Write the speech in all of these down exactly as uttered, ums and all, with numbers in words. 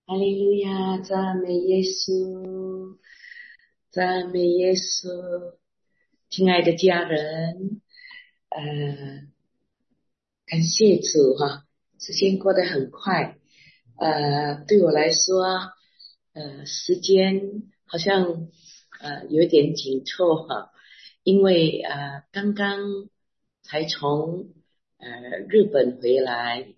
哈利路亚，赞美耶稣，赞美耶稣。亲爱的家人，呃，感谢主哈，时间过得很快，呃，对我来说，呃，时间好像呃有一点紧凑哈，因为呃刚刚才从呃日本回来，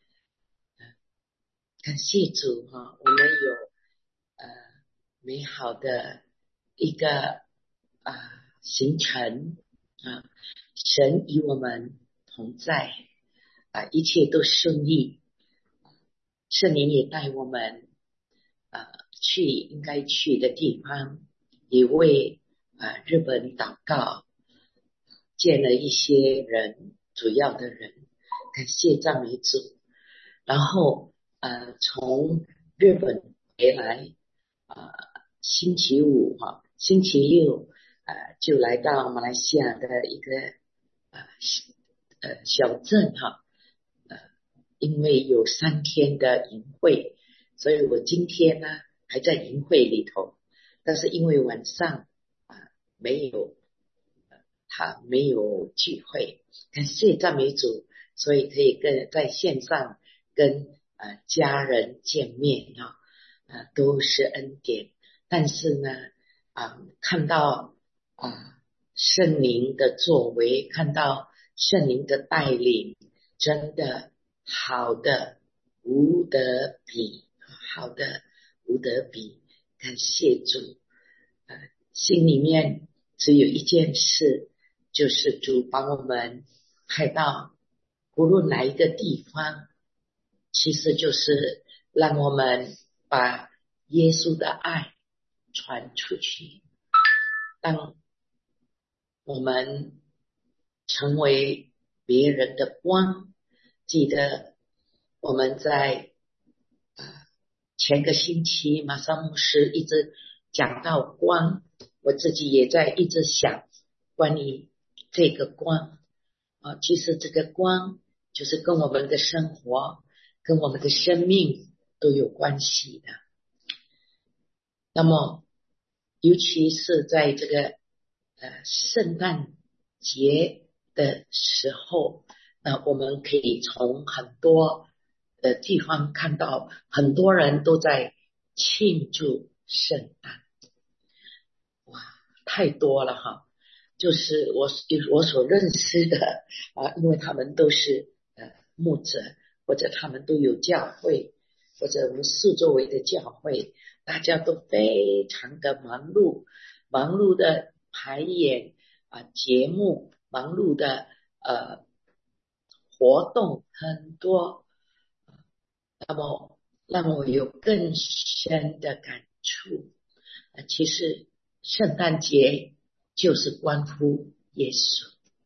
感谢主哈，我们有呃美好的一个啊、行程啊，神与我们同在啊，一切都顺利，圣灵也带我们啊去应该去的地方，也为啊日本祷告，见了一些人，主要的人，感谢赞美主。然后呃从日本回来，呃星期五哈，星期六呃就来到马来西亚的一个呃呃小镇哈，呃因为有三天的营会，所以我今天呢还在营会里头，但是因为晚上啊、呃没有他没有聚会，感谢赞美主，所以可以跟在线上跟呃家人见面啊，呃都是恩典。但是呢，啊、看到啊、圣灵的作为，看到圣灵的带领，真的好的无得比，好的无得比，感谢主。呃，心里面只有一件事，就是主把我们派到无论哪一个地方，其实就是让我们把耶稣的爱传出去，让我们成为别人的光。记得我们在啊、呃前个星期马上牧师一直讲到光，我自己也在一直想关于这个光啊，其实这个光就是跟我们的生活、跟我们的生命都有关系的。那么，尤其是在这个呃圣诞节的时候，那我们可以从很多的地方看到，很多人都在庆祝圣诞。哇，太多了哈！就是我我所认识的啊，因为他们都是呃牧者，或者他们都有教会，或者我们四周围的教会，大家都非常的忙碌，忙碌的排演啊节目，忙碌的呃活动很多，那么让我有更深的感触。呃其实圣诞节就是关乎耶稣。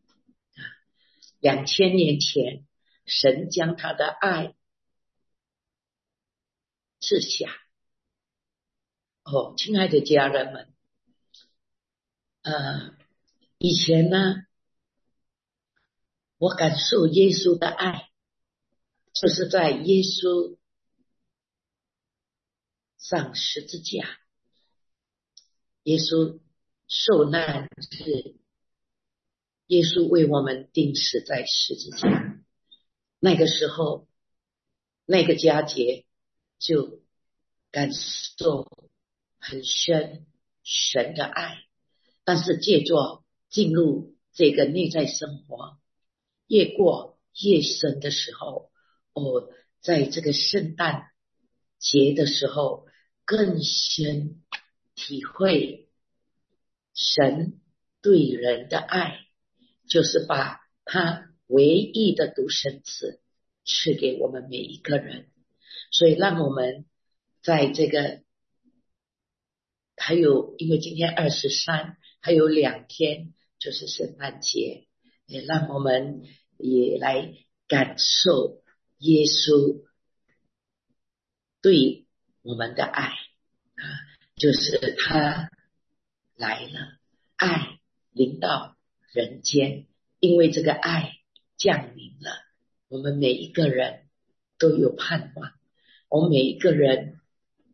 两千年前，神将他的爱赐下。哦，亲爱的家人们，呃，以前呢，我感受耶稣的爱，就是在耶稣上十字架，耶稣受难是耶稣为我们钉死在十字架。那个时候，那个佳节就感受很深神的爱，但是借着进入这个内在生活，越过越深的时候，哦，在这个圣诞节的时候，更深体会神对人的爱，就是把他唯一的独生子赐给我们每一个人。所以让我们在这个还有，因为今天二十三，还有两天就是圣诞节，也让我们也来感受耶稣对我们的爱啊，就是他来了，爱临到人间，因为这个爱降临了，我们每一个人都有盼望，我们每一个人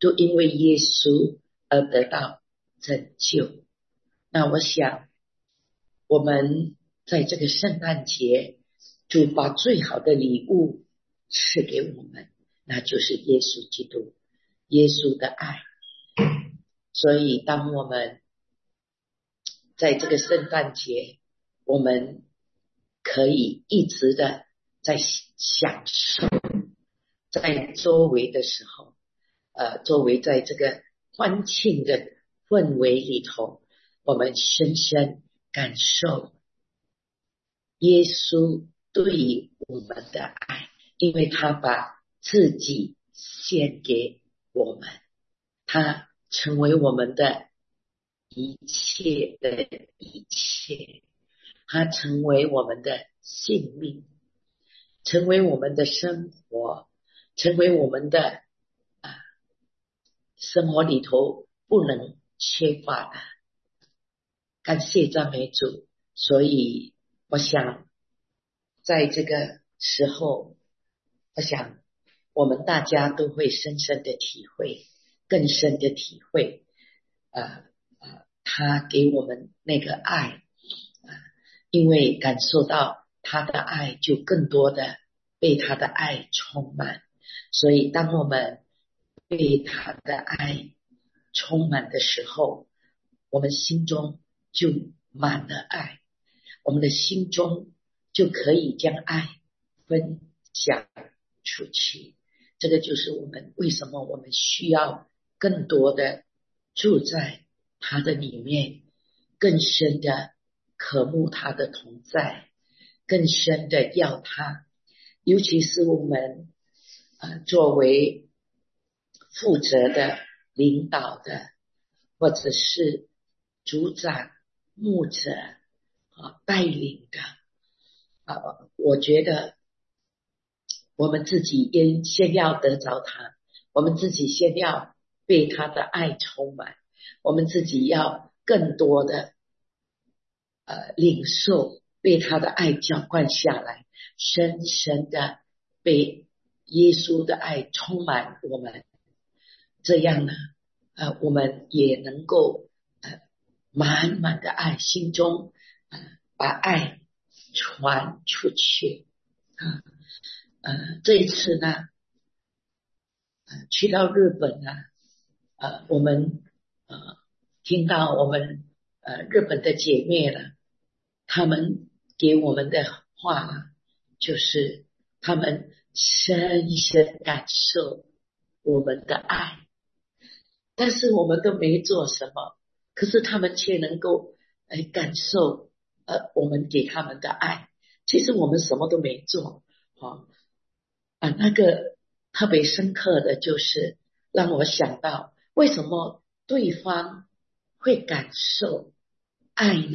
都因为耶稣而得到拯救。那我想我们在这个圣诞节，主把最好的礼物赐给我们，那就是耶稣基督，耶稣的爱。所以当我们在这个圣诞节，我们可以一直的在享受，在周围的时候，呃，周围在这个欢庆的氛围里头，我们深深感受耶稣对于我们的爱，因为他把自己献给我们，他成为我们的一切的一切，他成为我们的性命，成为我们的生活，成为我们的啊生活里头不能缺乏的。感谢赞美主。所以我想在这个时候，我想我们大家都会深深的体会，更深的体会呃呃他给我们那个爱，呃因为感受到他的爱，就更多的被他的爱充满。所以当我们被他的爱充满的时候，我们心中就满了爱，我们的心中就可以将爱分享出去。这个就是我们为什么我们需要更多的住在他的里面，更深的渴慕他的同在，更深的要他。尤其是我们呃作为负责的领导的，或者是组长牧者啊带领的啊，我觉得我们自己也先要得着他，我们自己先要被他的爱充满，我们自己要更多的呃领受，被他的爱浇灌下来，深深的被耶稣的爱充满我们。这样呢呃我们也能够呃满满的爱，心中呃把爱传出去啊。呃这一次呢呃去到日本呢，呃我们呃听到我们呃日本的姐妹呢，他们给我们的话就是他们深深感受我们的爱，但是我们都没做什么，可是他们却能够呃感受呃我们给他们的爱。其实我们什么都没做啊啊，那个特别深刻的就是让我想到，为什么对方会感受爱呢？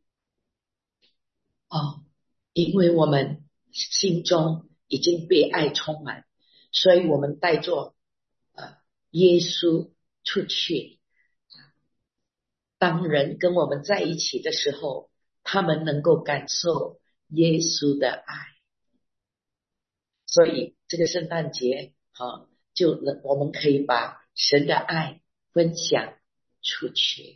哦，因为我们心中已经被爱充满，所以我们带着呃耶稣出去。当人跟我们在一起的时候，他们能够感受耶稣的爱。所以这个圣诞节啊，就能我们可以把神的爱分享出去。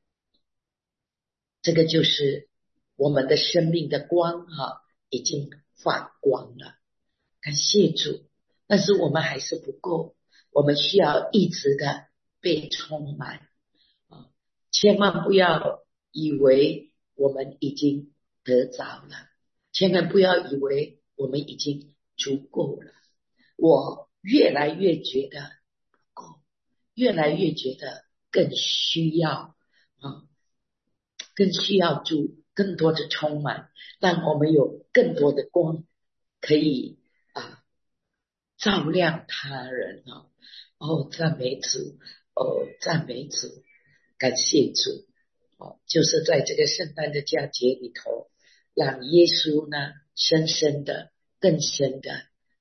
这个就是我们的生命的光哈，已经发光了。感谢主。但是我们还是不够，我们需要一直的被充满啊！千万不要以为我们已经得着了，千万不要以为我们已经足够了。我越来越觉得不够，越来越觉得更需要啊，更需要主更多的充满，让我们有更多的光可以啊照亮他人啊。哦，赞美主，哦，赞美主，感谢主。哦，就是在这个圣诞的佳节里头，让耶稣呢深深的更深的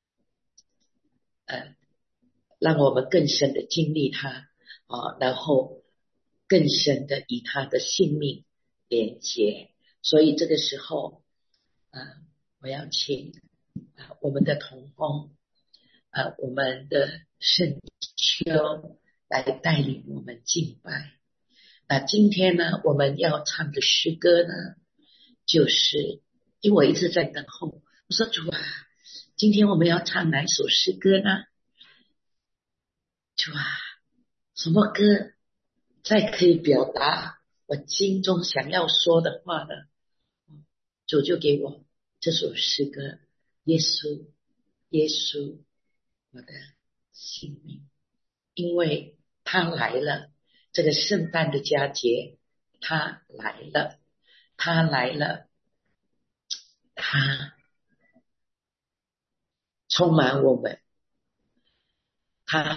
呃让我们更深的经历他啊，然后更深的与他的性命连接。所以这个时候啊，我要请啊我们的同工啊，我们的圣秋来带领我们敬拜。那今天呢，我们要唱的诗歌呢，就是因为我一直在等候，我说主啊，今天我们要唱哪一首诗歌呢？主啊，什么歌再可以表达我心中想要说的话呢？主就给我这首诗歌，耶稣，耶稣，我的性命，因为他来了，这个圣诞的佳节，他来了，他来了，他充满我们，他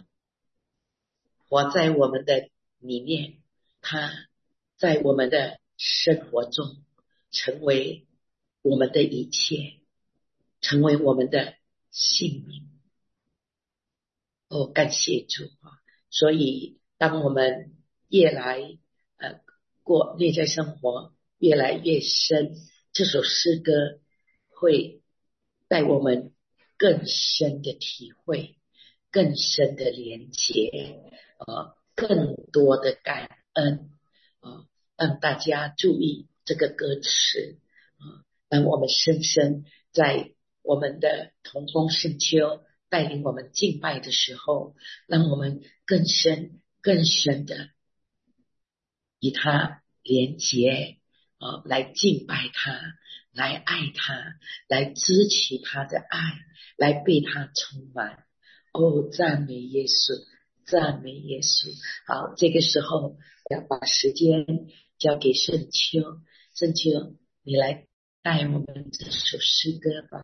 活在我们的里面，他在我们的生活中成为我们的一切，成为我们的性命。哦，感谢主啊！所以当我们越来呃过内在生活越来越深，这首诗歌会带我们更深的体会，更深的连结，呃，更多的感恩啊！让大家注意这个歌词啊，让我们深深在我们的同工圣秋带领我们敬拜的时候，让我们更深更深的与他连结啊，来敬拜他，来爱他，来支取他的爱，来被他充满。哦，赞美耶稣，赞美耶稣。好，这个时候要把时间交给圣秋，圣秋，你来带我们这首诗歌吧。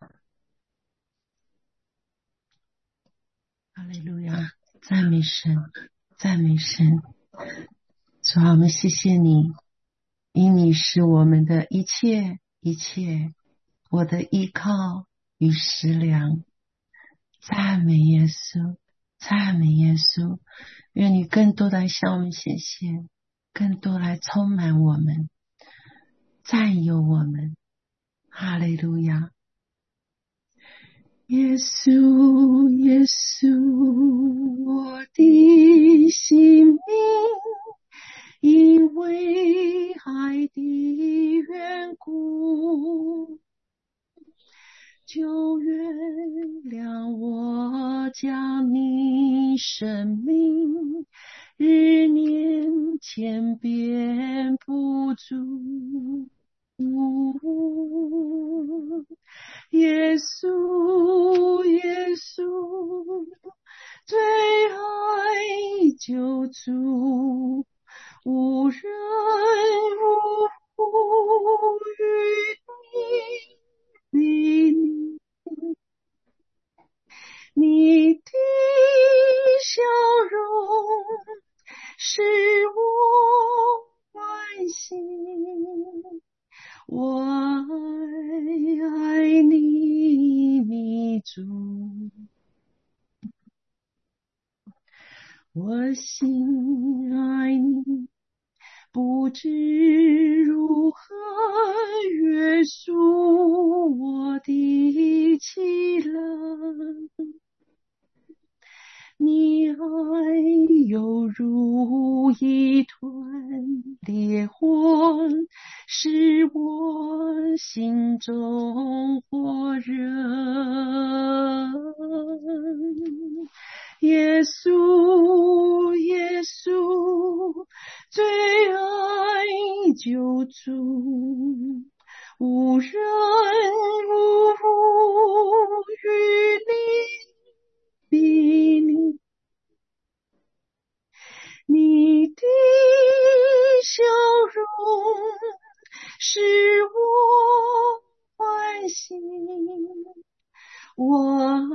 哈利路亚，赞美神，赞美神。主啊，我们谢谢你，因你是我们的一切一切，我的依靠与食粮。赞美耶稣，赞美耶稣，愿你更多来向我们显现，更多来充满我们，占有我们。哈利路亚。耶稣，耶稣，我的性命，因为爱的缘故，就原谅我将你生命日年千遍不足。耶稣，耶稣，最爱救主，无人无与你比拟，你的笑容使我欢喜，我爱你，你主，我心爱你，不知如何约束我的凄冷，你爱犹如一团烈火，使我心中火热。耶稣，耶稣，最爱救主，无人无与你比拟，你的笑容使我欢喜，我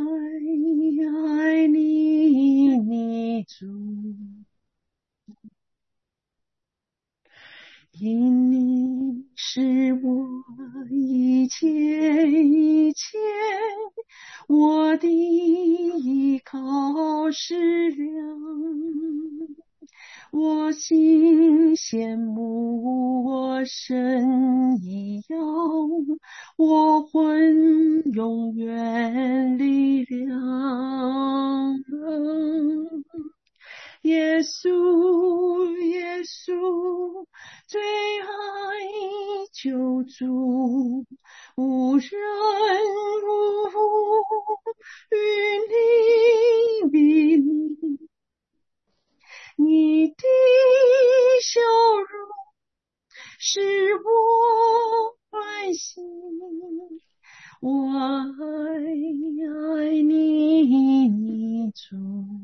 爱你，你主，因你是我一切一切，我的依靠是良，我心羡慕我神一样，我魂永远力量。 耶稣，耶稣，最爱救主，无人无物与你比拟，你的笑容使我欢喜，我爱爱你，你主。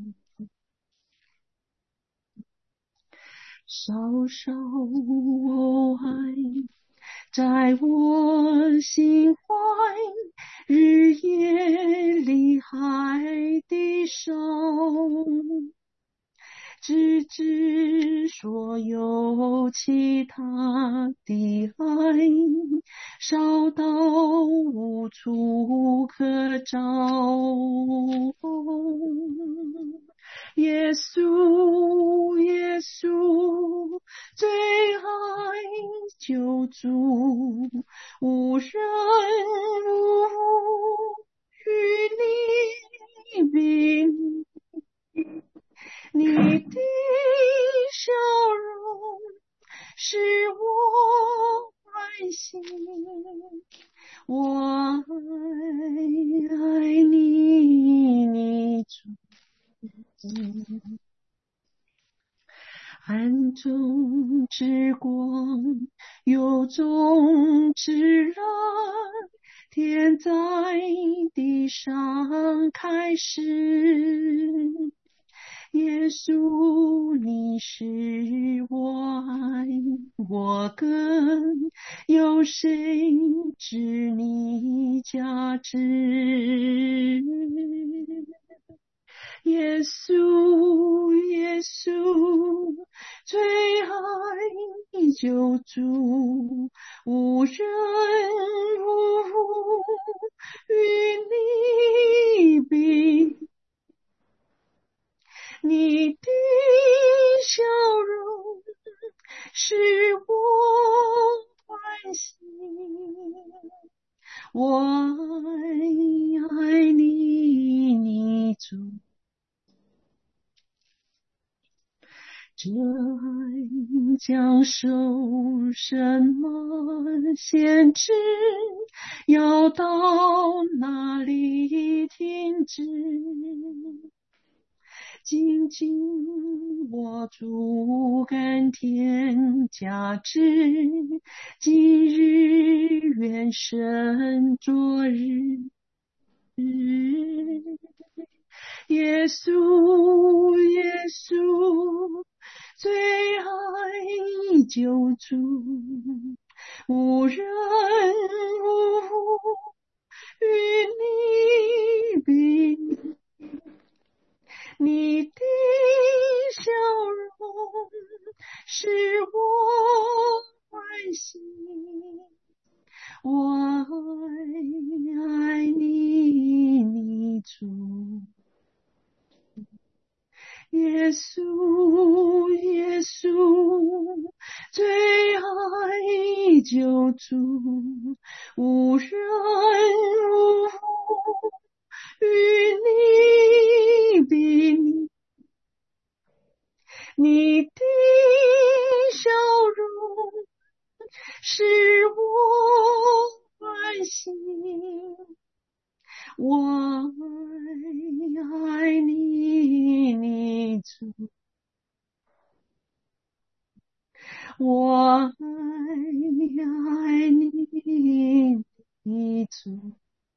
稍稍我爱在我心怀，日夜里海的烧，直至所有其他的爱烧到无处可找。耶稣，耶稣，最爱救主，无人无物与你比拟，你的笑容使我欢喜，我爱爱你，你主。暗中之光，幽中之蓝，天在地上开始。耶稣，你是我爱，我更有谁知你价值？耶稣，耶稣，最爱救主，无人无物与你比，你的笑容使我欢喜，我爱爱你，你主。这爱将受什么限制？要到哪里停止？紧紧握住甘甜价值，今日远胜昨日。耶稣，耶稣，最爱救主，无人无物与你比拟，你的笑容使我欢喜，我爱爱你，你主。耶稣，耶稣，最爱救主，无人无物与你比拟，你的笑容使我欢喜，我爱爱你，你主，我爱爱你，你主。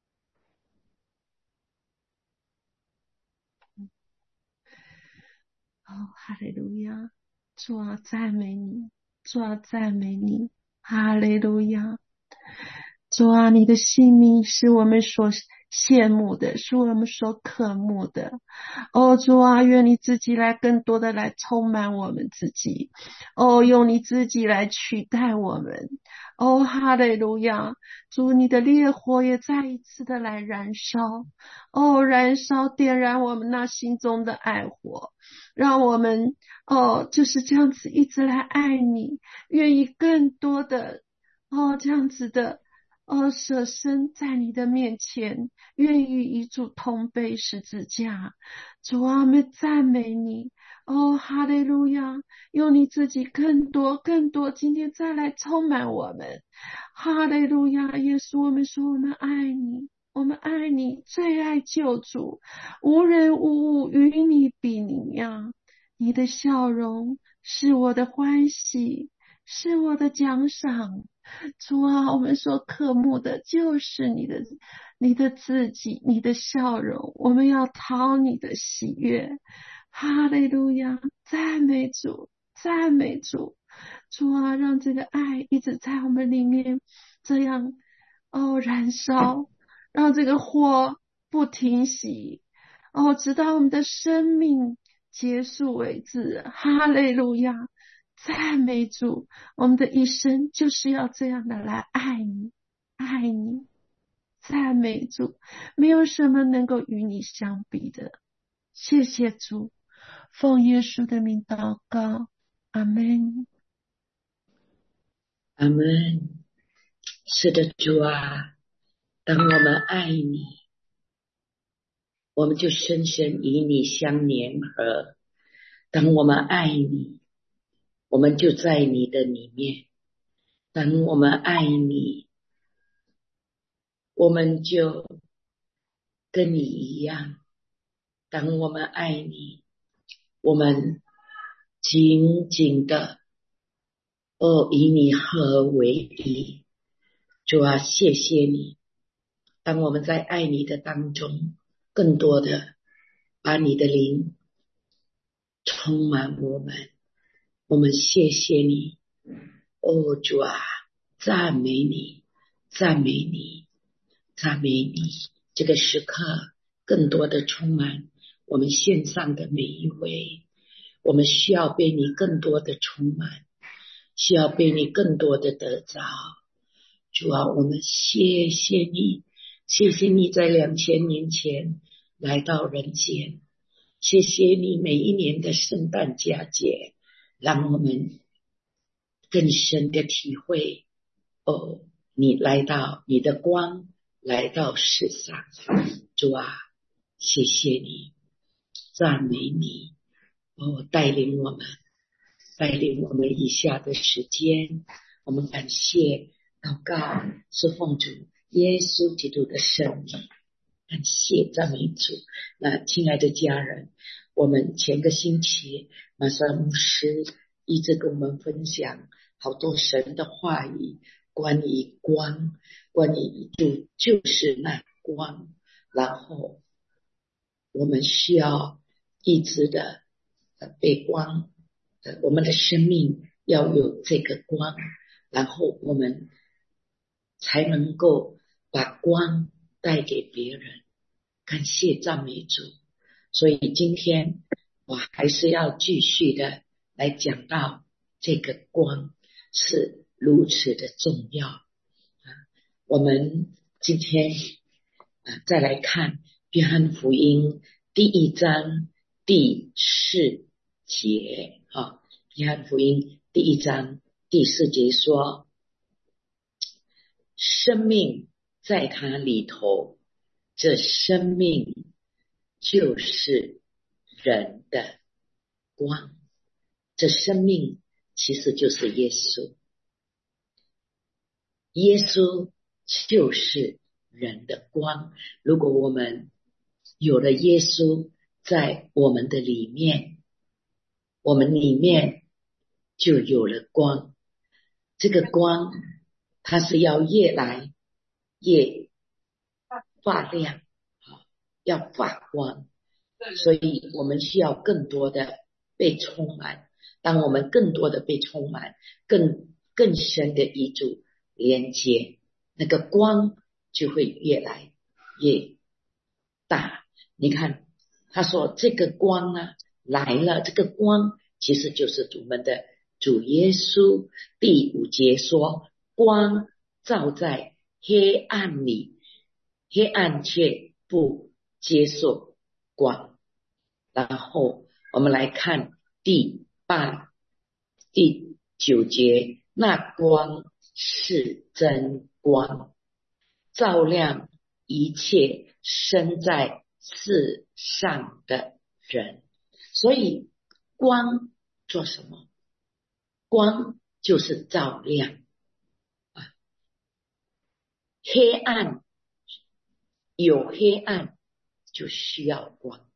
哦，哈利路亚！主啊，赞美你，主啊，赞美你，哈利路亚！主啊，你的性命是我们所羡慕的，是我们所渴慕的。哦，主啊，愿你自己来更多的来充满我们自己，哦，用你自己来取代我们。哦，哈利路亚！主，你的烈火也再一次的来燃烧，哦，燃烧点燃我们那心中的爱火，让我们哦就是这样子一直来爱你，愿意更多的哦这样子的哦，舍身在你的面前，愿与一主同背十字架。主啊，我们赞美你。哦，哈利路亚！用你自己更多更多，今天再来充满我们。哈利路亚！耶稣，我们说我们爱你，我们爱你，最爱救主，无人无物与你比拟呀。你的笑容是我的欢喜，是我的奖赏。主啊，我们所渴慕的就是你的你的自己，你的笑容，我们要讨你的喜悦。哈利路亚，赞美主，赞美主。主啊，让这个爱一直在我们里面这样哦燃烧，让这个火不停息哦，直到我们的生命结束为止。哈利路亚，赞美主，我们的一生就是要这样的来爱你，爱你，赞美主，没有什么能够与你相比的。谢谢主，奉耶稣的名祷告，阿们。 阿们。是的，主啊，当我们爱你，我们就深深与你相联合。当我们爱你，我们就在你的里面。当我们爱你，我们就跟你一样。当我们爱你，我们紧紧的哦与你合为一。主啊，谢谢你。当我们在爱你的当中，更多的把你的灵充满我们。我们谢谢你，哦主啊，赞美你，赞美你，赞美你。这个时刻更多的充满我们线上的每一位，我们需要被你更多的充满，需要被你更多的得着。主啊，我们谢谢你，谢谢你在两千年前来到人间，谢谢你每一年的圣诞佳节，让我们更深的体会哦，你来到，你的光来到世上。主啊，谢谢你，赞美你，哦，带领我们，带领我们以下的时间，我们感谢祷告是奉主耶稣基督的圣名，感谢赞美主。那亲爱的家人，我们前个星期马上牧师一直跟我们分享好多神的话语，关于光，关于主就是那光，然后我们需要一直的被光，我们的生命要有这个光，然后我们才能够把光带给别人。感谢赞美主。所以今天我还是要继续的来讲到这个光是如此的重要。我们今天再来看约翰福音第一章第四节。约翰福音第一章第四节说，生命在他里头，这生命就是人的光。这生命其实就是耶稣，耶稣就是人的光。如果我们有了耶稣在我们的里面，我们里面就有了光。这个光它是要越来越发亮，要发光，所以我们需要更多的被充满。当我们更多的被充满，更更深的与主连接，那个光就会越来越大。你看他说这个光呢来了，这个光其实就是主们的主耶稣。第五节说，光照在黑暗里，黑暗却不接受光。然后我们来看第八第九节，那光是真光。 照亮一切生在世上的人。所以光做什么？光就是照亮啊，黑暗有黑暗就需要光。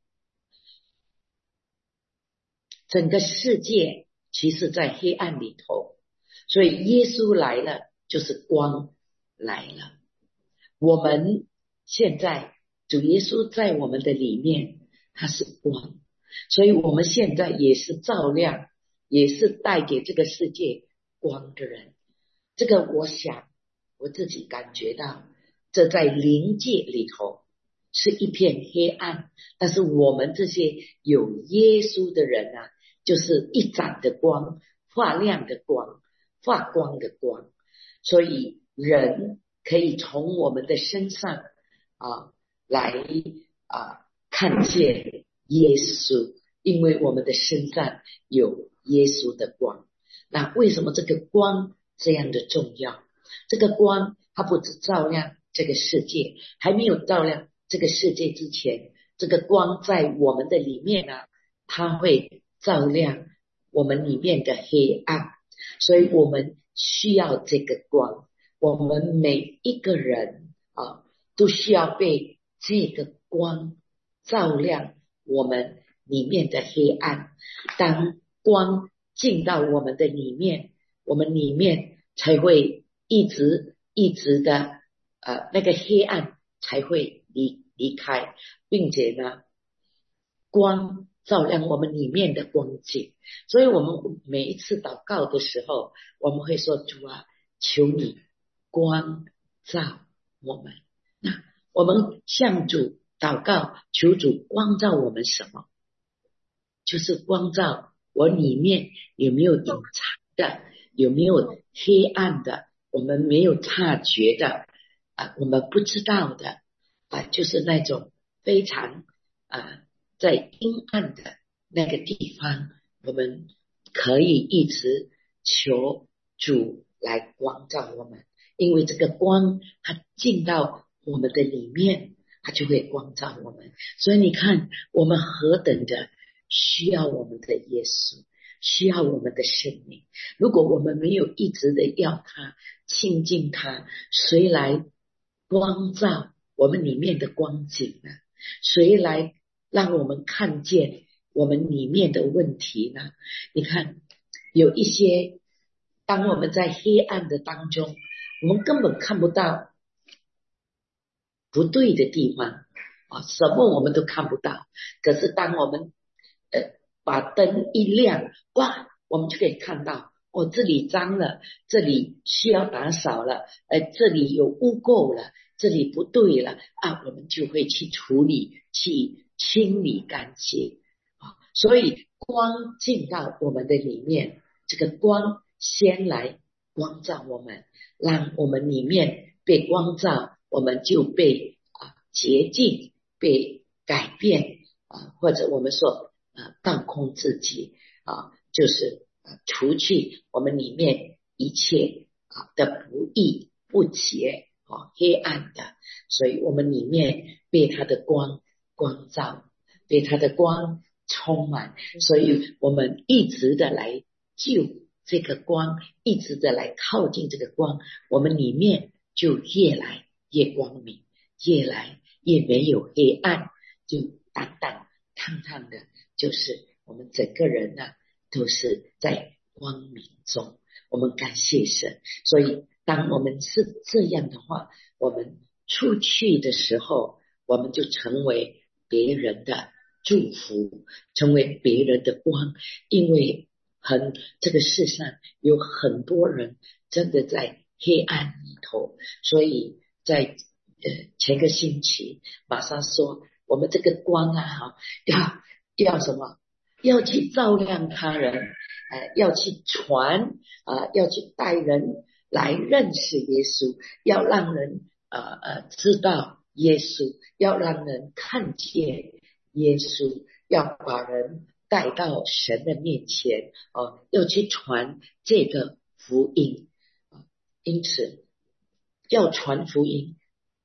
整个世界其实在黑暗里头，所以耶稣来了就是光来了。我们现在主耶稣在我们的里面，他是光，所以我们现在也是照亮，也是带给这个世界光的人。这个我想我自己感觉到，这在灵界里头是一片黑暗，但是我们这些有耶稣的人啊，就是一盏的光，发亮的光，发光的光。所以人可以从我们的身上啊来啊看见耶稣，因为我们的身上有耶稣的光。那为什么这个光这样的重要？这个光它不只照亮这个世界，还没有照亮这个世界之前，这个光在我们的里面呢、啊，它会照亮我们里面的黑暗。所以我们需要这个光，我们每一个人啊都需要被这个光照亮我们里面的黑暗。当光进到我们的里面，我们里面才会一直一直的呃那个黑暗才会离离开，并且呢光照亮我们里面的光景。所以我们每一次祷告的时候，我们会说主啊，求你光照我们。那我们向主祷告，求主光照我们什么？就是光照我里面有没有隐藏的，有没有黑暗的，我们没有察觉的啊，我们不知道的啊，就是那种非常啊在阴暗的那个地方，我们可以一直求主来光照我们，因为这个光它进到我们的里面，它就会光照我们。所以你看我们何等的需要我们的耶稣，需要我们的生命。如果我们没有一直的要他亲近他，谁来光照我们里面的光景呢？谁来让我们看见我们里面的问题呢？你看有一些当我们在黑暗的当中，我们根本看不到不对的地方啊，什么我们都看不到。可是当我们呃把灯一亮，哇，我们就可以看到哦，这里脏了，这里需要打扫了，呃，这里有污垢了，这里不对了啊，我们就会去处理，去清理干净啊。所以光进到我们的里面，这个光先来光照我们，让我们里面被光照，我们就被啊洁净，被改变啊，或者我们说啊倒空自己啊，就是啊除去我们里面一切啊的不义、不洁啊、黑暗的，所以我们里面被他的光光照，被他的光充满，所以我们一直的来救这个光，一直的来靠近这个光，我们里面就越来越光明，越来越没有黑暗，就淡淡烫烫的，就是我们整个人呢、啊、都是在光明中。我们感谢神，所以当我们是这样的话，我们出去的时候，我们就成为别人的祝福，成为别人的光。因为很这个世上有很多人真的在黑暗里头，所以在呃前个星期马上说我们这个光啊哈，要要什么？要去照亮他人，呃，要去传啊、呃，要去带人来认识耶稣，要让人呃呃知道耶稣，要让人看见耶稣，要把人带到神的面前哦、呃，要去传这个福音啊、呃，因此要传福音，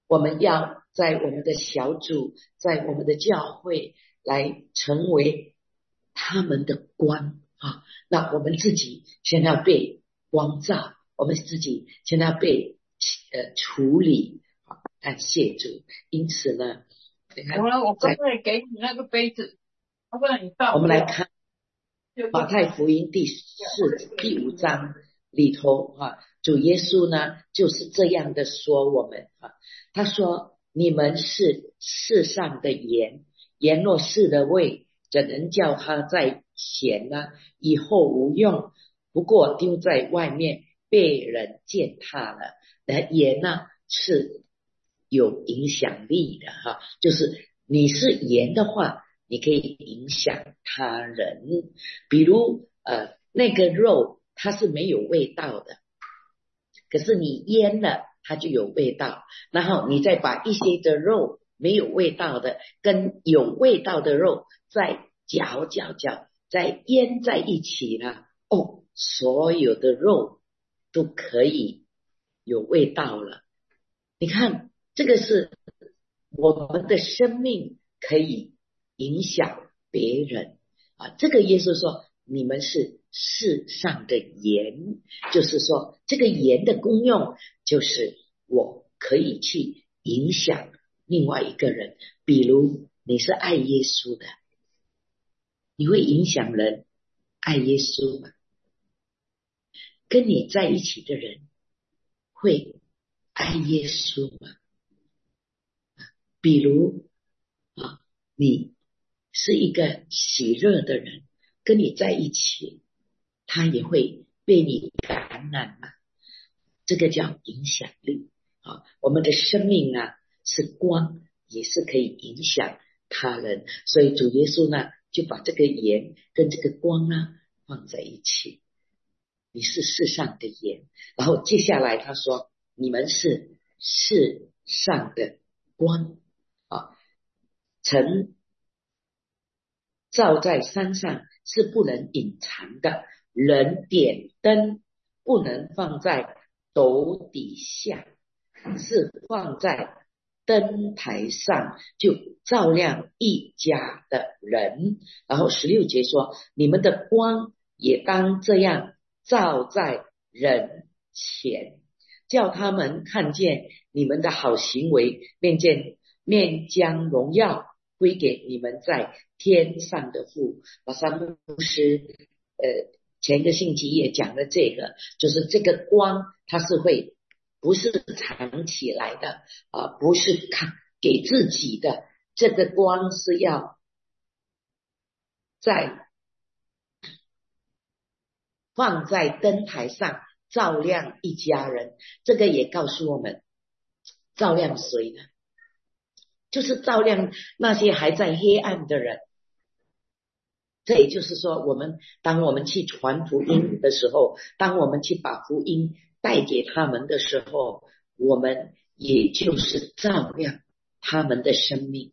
我们要在我们的小组，在我们的教会来成为他们的光啊。那我们自己先要被光照，我们自己先要被呃处理啊。感谢主。因此呢， 好了，我刚才给你那个杯子，要不然你倒。 我们来看马太福音第四第五章里头啊，主耶稣呢就是这样的说我们啊，他说：你们是世上的盐，盐若失了味，怎能叫它再咸呢？以后无用，不过丢在外面，被人践踏了。那盐呢是有影响力的哈，就是你是盐的话，你可以影响他人。比如呃那个肉它是没有味道的，可是你腌了它就有味道，然后你再把一些的肉没有味道的跟有味道的肉再搅搅搅再腌在一起了，哦，所有的肉都可以有味道了。你看这个是我们的生命可以影响别人啊。这个耶稣说你们是世上的盐，就是说这个盐的功用就是我可以去影响另外一个人。比如你是爱耶稣的，你会影响人爱耶稣吗？跟你在一起的人会爱耶稣吗？比如啊，你是一个喜乐的人，跟你在一起，他也会被你感染嘛。这个叫影响力啊。我们的生命啊是光，也是可以影响他人。所以主耶稣呢，就把这个盐跟这个光呢放在一起。你是世上的盐，然后接下来他说，你们是世上的光啊。城照在山上是不能隐藏的，人点灯不能放在斗底下，是放在灯台上，就照亮一家的人。然后十六节说，你们的光也当这样照在人前，叫他们看见你们的好行为，面见面将荣耀归给你们在天上的父。马山牧师呃前个星期也讲了这个，就是这个光它是会不是藏起来的啊、呃，不是看给自己的，这个光是要在放在灯台上照亮一家人。这个也告诉我们照亮谁呢？就是照亮那些还在黑暗的人。这也就是说，我们当我们去传福音的时候，当我们去把福音带给他们的时候，我们也就是照亮他们的生命。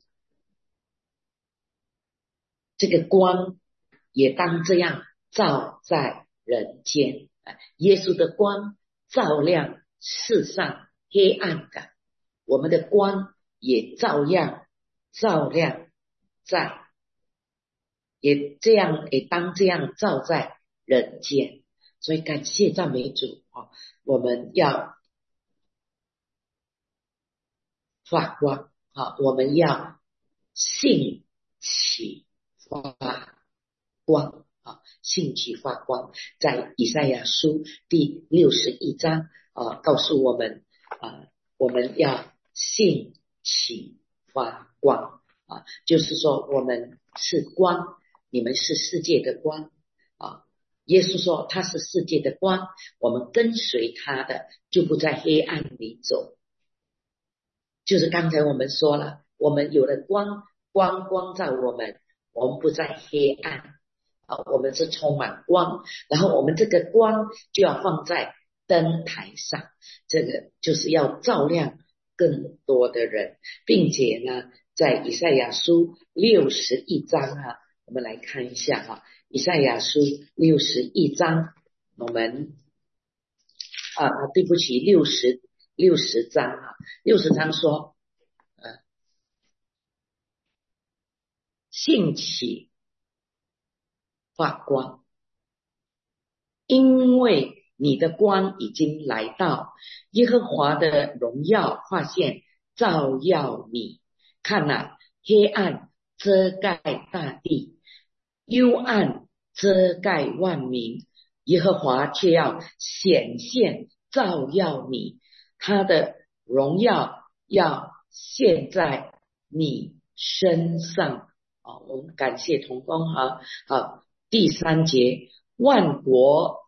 这个光也当这样照在人间，耶稣的光照亮世上黑暗的，我们的光也照样照亮在也这样也当这样照在人间。所以感谢赞美主啊！我们要发光啊！我们要兴起发光啊！兴起发光，在以赛亚书第六十一章啊，告诉我们啊，我们要兴起发光啊，就是说我们是光。你们是世界的光啊！耶稣说他是世界的光，我们跟随他的就不在黑暗里走。就是刚才我们说了，我们有了光，光光照我们，我们不在黑暗啊，我们是充满光。然后我们这个光就要放在灯台上，这个就是要照亮更多的人，并且呢，在以赛亚书六十一章啊。我们来看一下哈，以赛亚书六十一章，我们啊对不起，六十六十章啊，六十章说，呃，兴起发光，因为你的光已经来到，耶和华的荣耀发现照耀你。看哪，黑暗遮盖大地，幽暗遮盖万民，耶和华却要显现照耀你，他的荣耀要现在你身上。哦，我们感谢同工哈。好，第三节，万国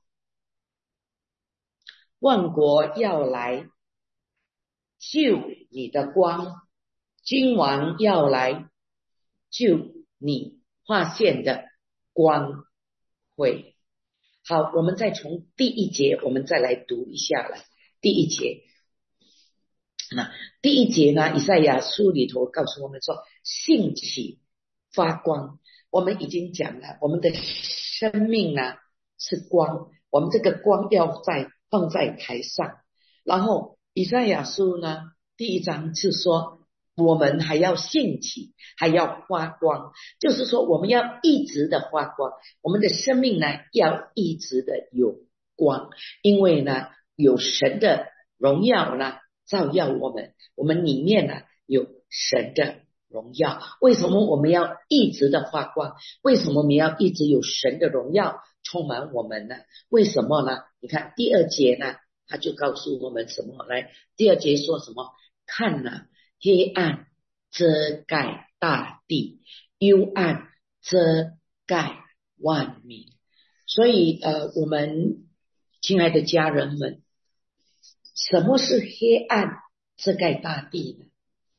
万国要来救你的光，君王要来救你发现的光辉。好，我们再从第一节我们再来读一下来。第一节，那第一节呢，以赛亚书里头告诉我们说，兴起发光。我们已经讲了，我们的生命呢是光，我们这个光要在放在台上。然后以赛亚书呢第一章是说，我们还要兴起，还要发光，就是说我们要一直的发光，我们的生命呢要一直的有光，因为呢有神的荣耀呢照耀我们，我们里面呢有神的荣耀。为什么我们要一直的发光？为什么我们要一直有神的荣耀充满我们呢？为什么呢？你看第二节呢，他就告诉我们什么？来，第二节说什么？看哪，黑暗遮盖大地，幽暗遮盖万民。所以呃，我们亲爱的家人们，什么是黑暗遮盖大地呢？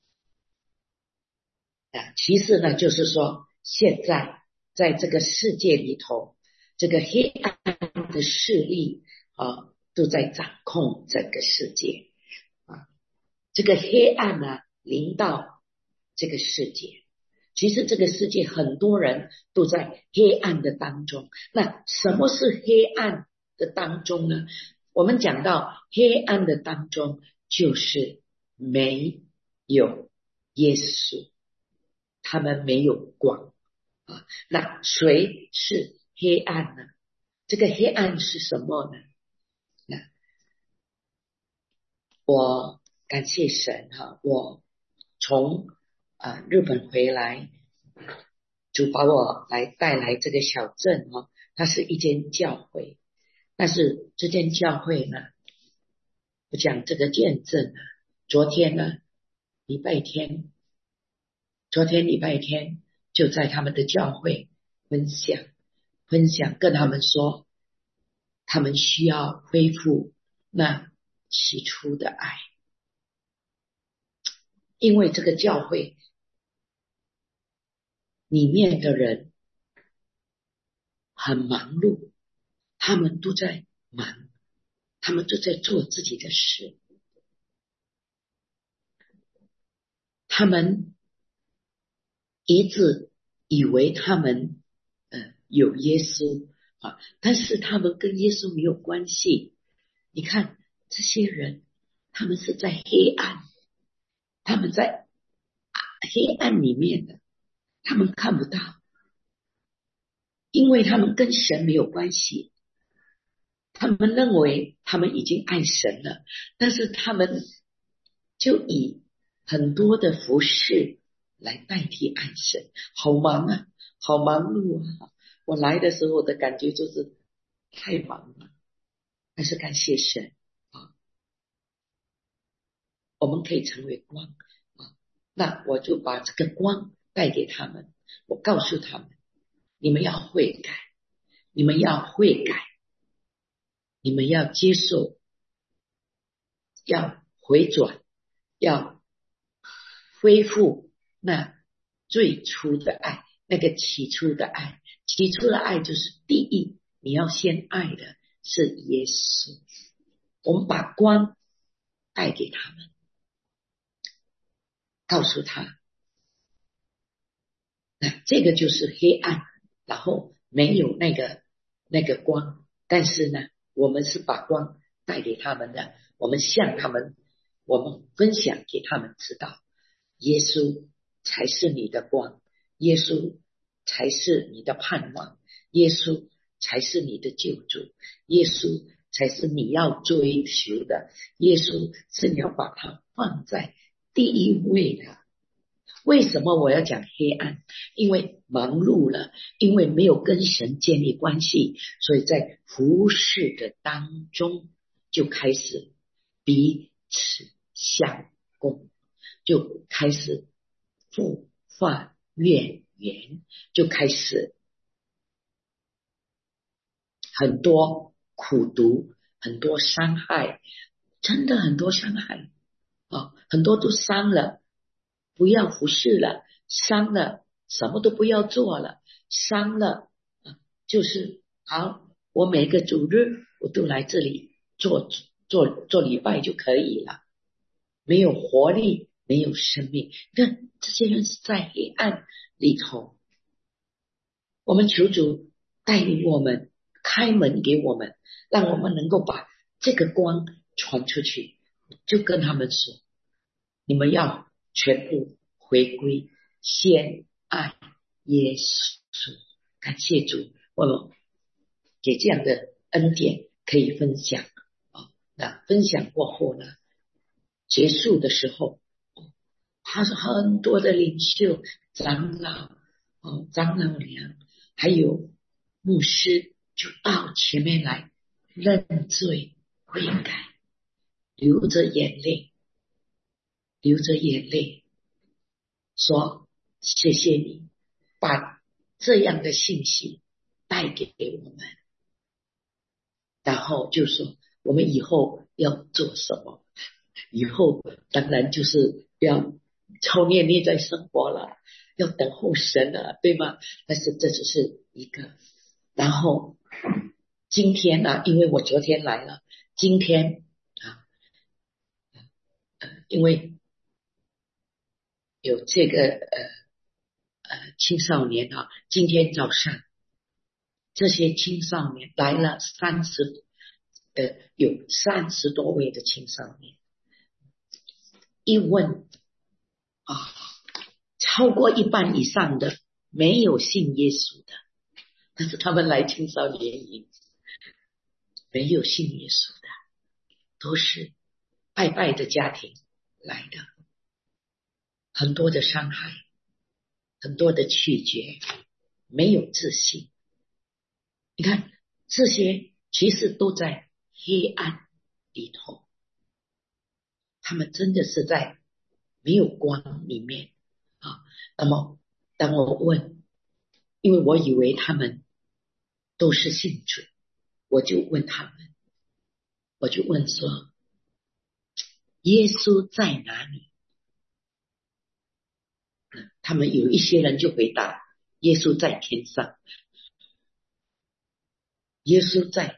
啊，其实呢，就是说，现在在这个世界里头，这个黑暗的势力啊，都在掌控整个世界啊。这个黑暗呢，临到这个世界，其实这个世界很多人都在黑暗的当中。那什么是黑暗的当中呢？我们讲到黑暗的当中，就是没有耶稣。他们没有光啊，那谁是黑暗呢？这个黑暗是什么呢？那我感谢神哈，我从啊日本回来，主把我来带来这个小镇哈，它是一间教会，但是这间教会呢，我讲这个见证呢，昨天呢，礼拜天。昨天礼拜天就在他们的教会分享分享跟他们说，他们需要恢复那起初的爱，因为这个教会里面的人很忙碌，他们都在忙，他们都在做自己的事，他们一直以为他们呃有耶稣啊，但是他们跟耶稣没有关系。你看这些人，他们是在黑暗，他们在黑暗里面的，他们看不到，因为他们跟神没有关系。他们认为他们已经爱神了，但是他们就以很多的服事来代替爱神，好忙啊，好忙碌啊！我来的时候我的感觉就是太忙了，但是感谢神啊，我们可以成为光啊。那我就把这个光带给他们，我告诉他们，你们要悔改，你们要悔改，你们要接受，要回转，要恢复那最初的爱，那个起初的爱。起初的爱就是第一，你要先爱的是耶稣。我们把光带给他们，告诉他，那这个就是黑暗，然后没有那个那个光，但是呢，我们是把光带给他们的，我们向他们我们分享给他们知道，耶稣才是你的光，耶稣才是你的盼望，耶稣才是你的救主，耶稣才是你要追求的，耶稣是你要把它放在第一位的。为什么我要讲黑暗？因为忙碌了，因为没有跟神建立关系，所以在服侍的当中就开始彼此相攻，就开始复发怨言，就开始很多苦毒，很多伤害，真的很多伤害啊，很多都伤了，不要服侍了，伤了什么都不要做了，伤了就是好，我每个主日我都来这里做做做礼拜就可以了，没有活力，没有生命。你看这些人是在黑暗里头，我们求主带领我们，开门给我们，让我们能够把这个光传出去，就跟他们说，你们要全部回归，先爱耶稣。感谢主，我们给这样的恩典可以分享啊。那分享过后呢，结束的时候，他是很多的领袖、长老、哦、长老娘，还有牧师，就到前面来认罪悔改，流着眼泪，流着眼泪，说谢谢你把这样的信息带给我们，然后就说我们以后要做什么，以后当然就是要操练内在生活了，要等候神了，对吗？但是这只是一个，然后今天呢、啊，因为我昨天来了，今天啊，呃，因为有这个呃呃青少年啊，今天早上这些青少年来了三十，呃，有三十多位的青少年，一问啊，超过一半以上的没有信耶稣的，但是他们来青少年营没有信耶稣的，都是拜拜的家庭来的，很多的伤害，很多的拒绝，没有自信。你看这些其实都在黑暗里头，他们真的是在没有光里面啊。那么当我问，因为我以为他们都是信主，我就问他们，我就问说，耶稣在哪里？他们有一些人就回答，耶稣在天上，耶稣在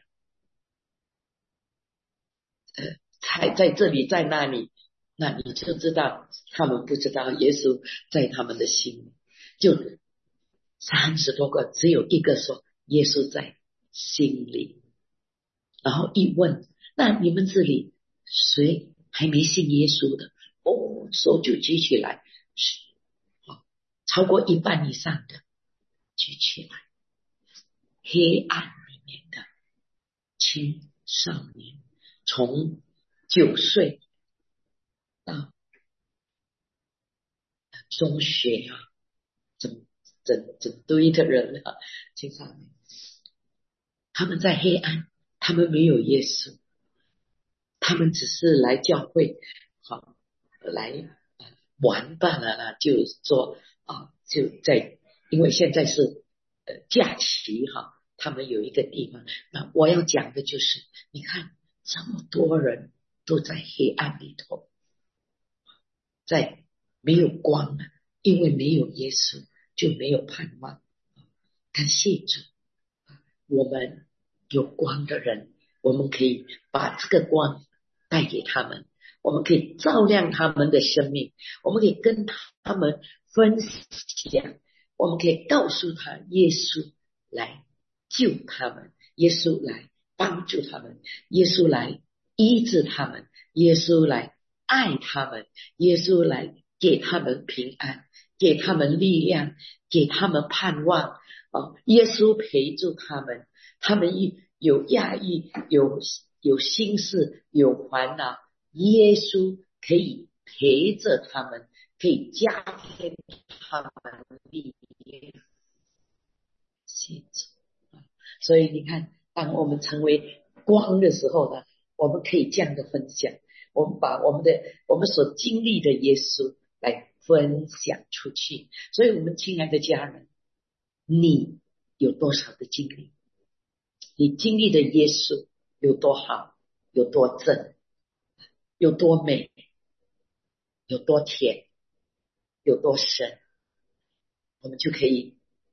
呃，在在这里，在那里，那你就知道他们不知道耶稣在他们的心里。就三十多个，只有一个说耶稣在心里。然后一问，那你们这里谁还没信耶稣的？哦，手就举起来，哦，超过一半以上的举起来。黑暗里面的青少年，从九岁到中学啊，整整整堆的人啊，青少年，他们在黑暗，他们没有耶稣，他们只是来教会，好来玩罢了啦，就做啊，就在，因为现在是呃假期哈。他们有一个地方，那我要讲的就是，你看这么多人都在黑暗里头，在没有光了，因为没有耶稣就没有盼望。感谢主，我们有光的人，我们可以把这个光带给他们，我们可以照亮他们的生命，我们可以跟他们分享，我们可以告诉他耶稣来救他们，耶稣来帮助他们，耶稣来医治他们，耶稣来爱他们，耶稣来给他们平安，给他们力量，给他们盼望。哦，耶稣陪住他们，他们有压抑，有有心事，有烦恼，耶稣可以陪着他们，可以加添他们力量。谢主。所以你看，当我们成为光的时候呢，我们可以这样的分享，我们把我们的我们所经历的耶稣来分享出去。所以我们亲爱的家人，你有多少的经历？你经历的耶稣有多好，有多正，有多美，有多甜，有多深，我们就可以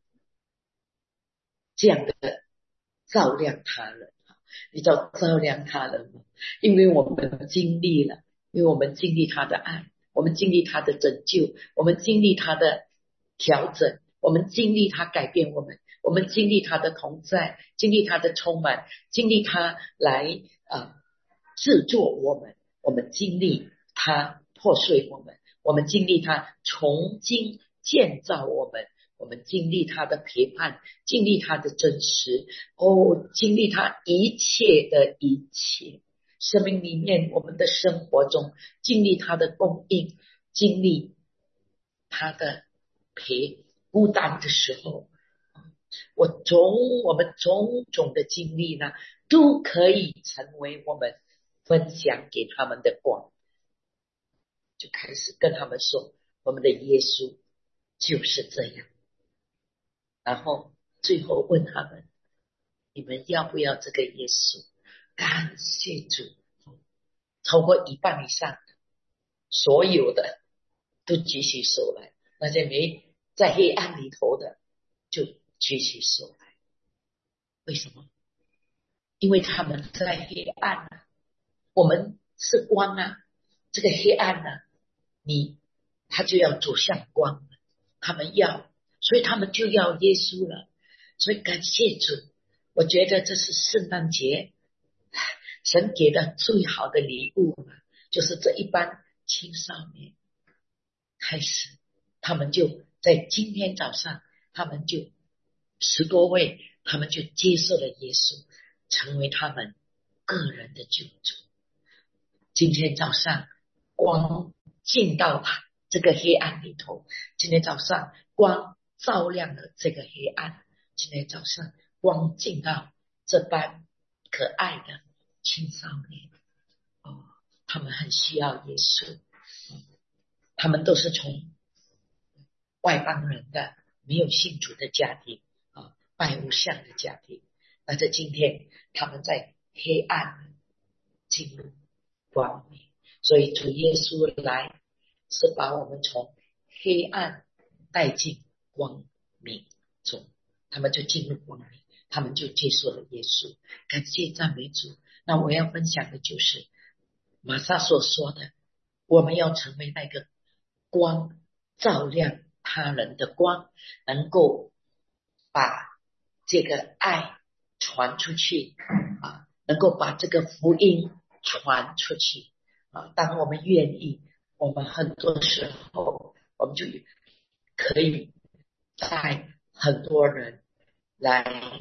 这样的照亮他人。你知道照亮他人吗？因为我们经历了，因为我们经历他的爱，我们经历他的拯救，我们经历他的调整，我们经历他改变我们，我们经历他的同在，经历他的充满，经历他来呃制作我们，我们经历他破碎我们，我们经历他重新建造我们，我们经历他的陪伴，经历他的真实，哦，经历他一切的一切，生命里面我们的生活中经历他的供应，经历他的陪，孤单的时候，我种我们种种的经历呢，都可以成为我们分享给他们的光。就开始跟他们说，我们的耶稣就是这样。然后最后问他们，你们要不要这个耶稣？感谢主，超过一半以上的所有的都举起手来，那些没在黑暗里头的就举起手来。为什么？因为他们在黑暗啊，我们是光啊，这个黑暗呢、啊，你他就要走向光了，他们要，所以他们就要耶稣了。所以感谢主，我觉得这是圣诞节神给的最好的礼物，就是这一班青少年开始，他们就在今天早上，他们就十多位，他们就接受了耶稣，成为他们个人的救主。今天早上光进到他这个黑暗里头，今天早上光照亮了这个黑暗，今天早上光进到这班可爱的青少年，哦，他们很需要耶稣，他们都是从外邦人的没有信主的家庭啊，拜偶像的家庭，那在今天他们在黑暗进入光明，所以主耶稣来是把我们从黑暗带进光明中，他们就进入光明，他们就接受了耶稣。感谢赞美主。那我要分享的就是玛莎所说的，我们要成为那个光，照亮他人的光，能够把这个爱传出去啊，能够把这个福音传出去啊。当我们愿意，我们很多时候我们就可以带很多人来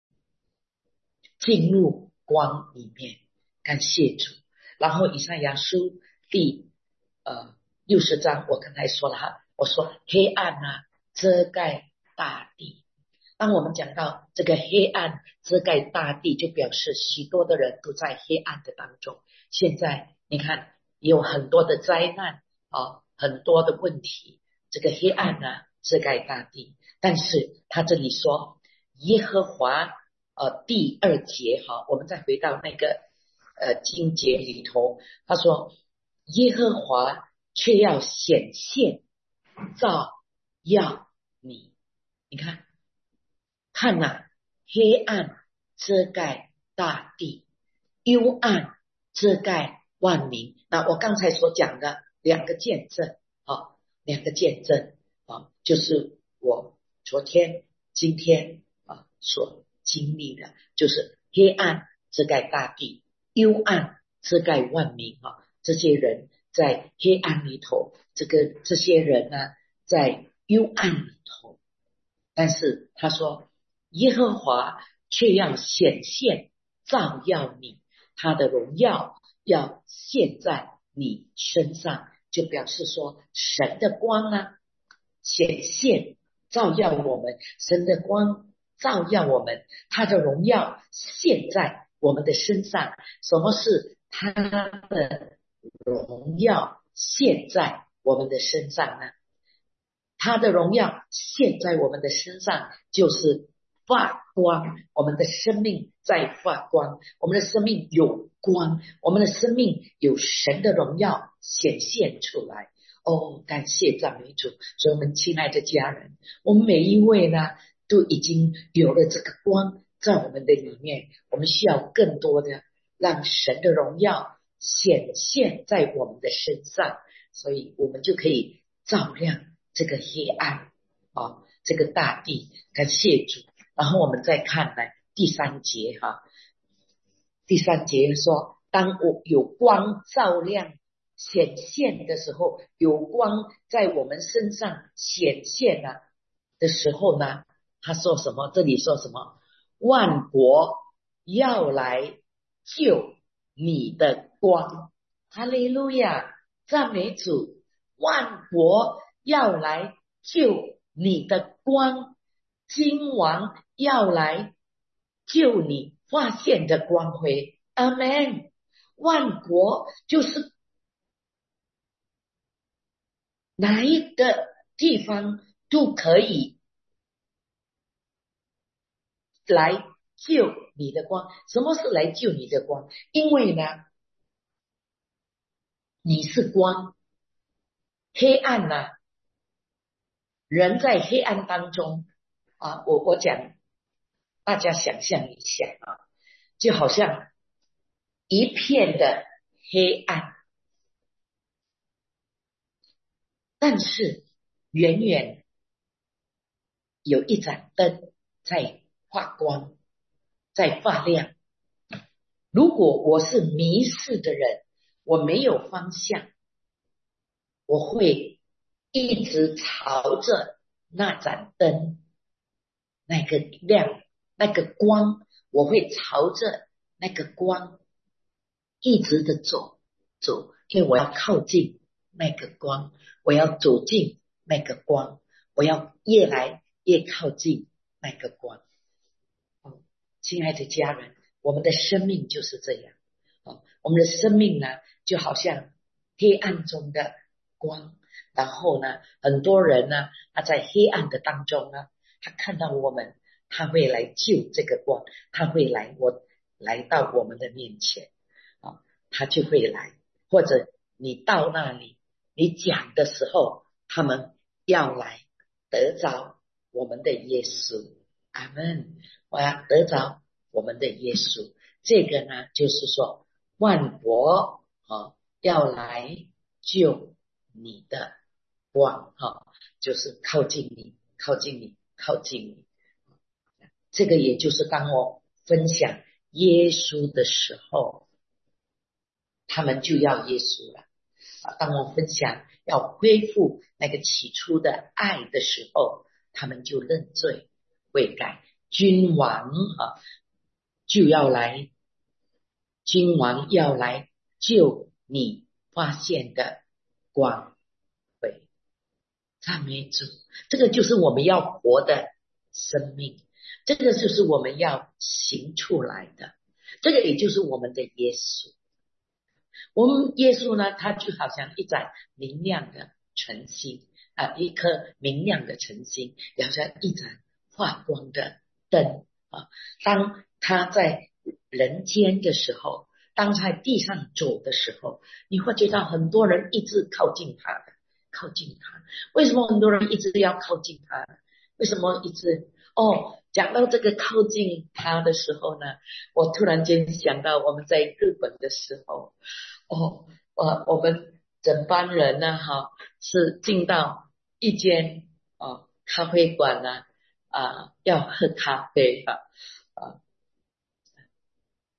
进入光里面。感谢主。然后以赛亚书第呃六十章，我刚才说了哈，我说黑暗啊遮盖大地。当我们讲到这个黑暗遮盖大地，就表示许多的人都在黑暗的当中。现在你看有很多的灾难啊，很多的问题，这个黑暗呢遮盖大地。但是他这里说耶和华呃第二节哈，我们再回到那个呃经节里头，他说耶和华却要显现照耀你。你看看啊，黑暗遮盖大地，幽暗遮盖万民。那我刚才所讲的两个见证啊，两个见证啊，就是我昨天今天啊所经历的，就是黑暗遮盖大地，幽暗遮盖万民啊。这些人在黑暗里头，这个这些人呢在幽暗里头，但是他说耶和华却要显现照耀你，他的荣耀要现在你身上，就表示说神的光啊显现照耀我们，神的光照耀我们，他的荣耀现在我们的身上。什么是他的荣耀现在我们的身上呢？他的荣耀现在我们的身上就是发光，我们的生命在发光，我们的生命有光，我们的生命有神的荣耀显现出来。哦，感谢赞美主。所以我们亲爱的家人，我们每一位呢都已经有了这个光在我们的里面，我们需要更多的让神的荣耀显现在我们的身上，所以我们就可以照亮这个黑暗啊，这个大地。感谢主。然后我们再看来第三节哈，第三节说，当我有光照亮显现的时候，有光在我们身上显现了的时候呢，他说什么？这里说什么？万国要来救你的光。哈利路亚，赞美主。万国要来救你的光，君王要来救你发现的光辉。阿们。万国就是哪一个地方都可以来救你的光。什么是来救你的光？因为呢你是光，黑暗呢、啊、人在黑暗当中啊，我我讲大家想象一下啊，就好像一片的黑暗，但是远远有一盏灯在发光，在发亮。如果我是迷失的人，我没有方向，我会一直朝着那盏灯，那个亮，那个光，我会朝着那个光一直的走走，因为我要靠近那个光，我要走进那个光，我要越来越靠近那个光。哦，亲爱的家人，我们的生命就是这样。哦，我们的生命呢，就好像黑暗中的光。然后呢，很多人呢，他在黑暗的当中呢，他看到我们，他会来救这个光，他会来我来到我们的面前啊，他就会来。或者你到那里，你讲的时候，他们要来得着我们的耶稣。阿们。我要得着我们的耶稣。这个呢，就是说万国啊要来救你的光哈，就是靠近你，靠近你，靠近你。这个也就是当我分享耶稣的时候，他们就要耶稣了啊。当我分享要恢复那个起初的爱的时候，他们就认罪悔改。君王啊就要来，君王要来救你发现的光辉。赞美主。这个就是我们要活的生命，这个就是我们要行出来的，这个也就是我们的耶稣。我们耶稣呢，他就好像一盏明亮的晨星啊，一颗明亮的晨星，也好像一盏发光的灯啊。当他在人间的时候，当在地上走的时候，你会觉得很多人一直靠近他的，靠近他。为什么很多人一直要靠近他呢？为什么一直哦？讲到这个靠近他的时候呢，我突然间想到我们在日本的时候，哦，呃，我们整班人呢，哈，是进到一间哦咖啡馆呢，啊，要喝咖啡哈，啊，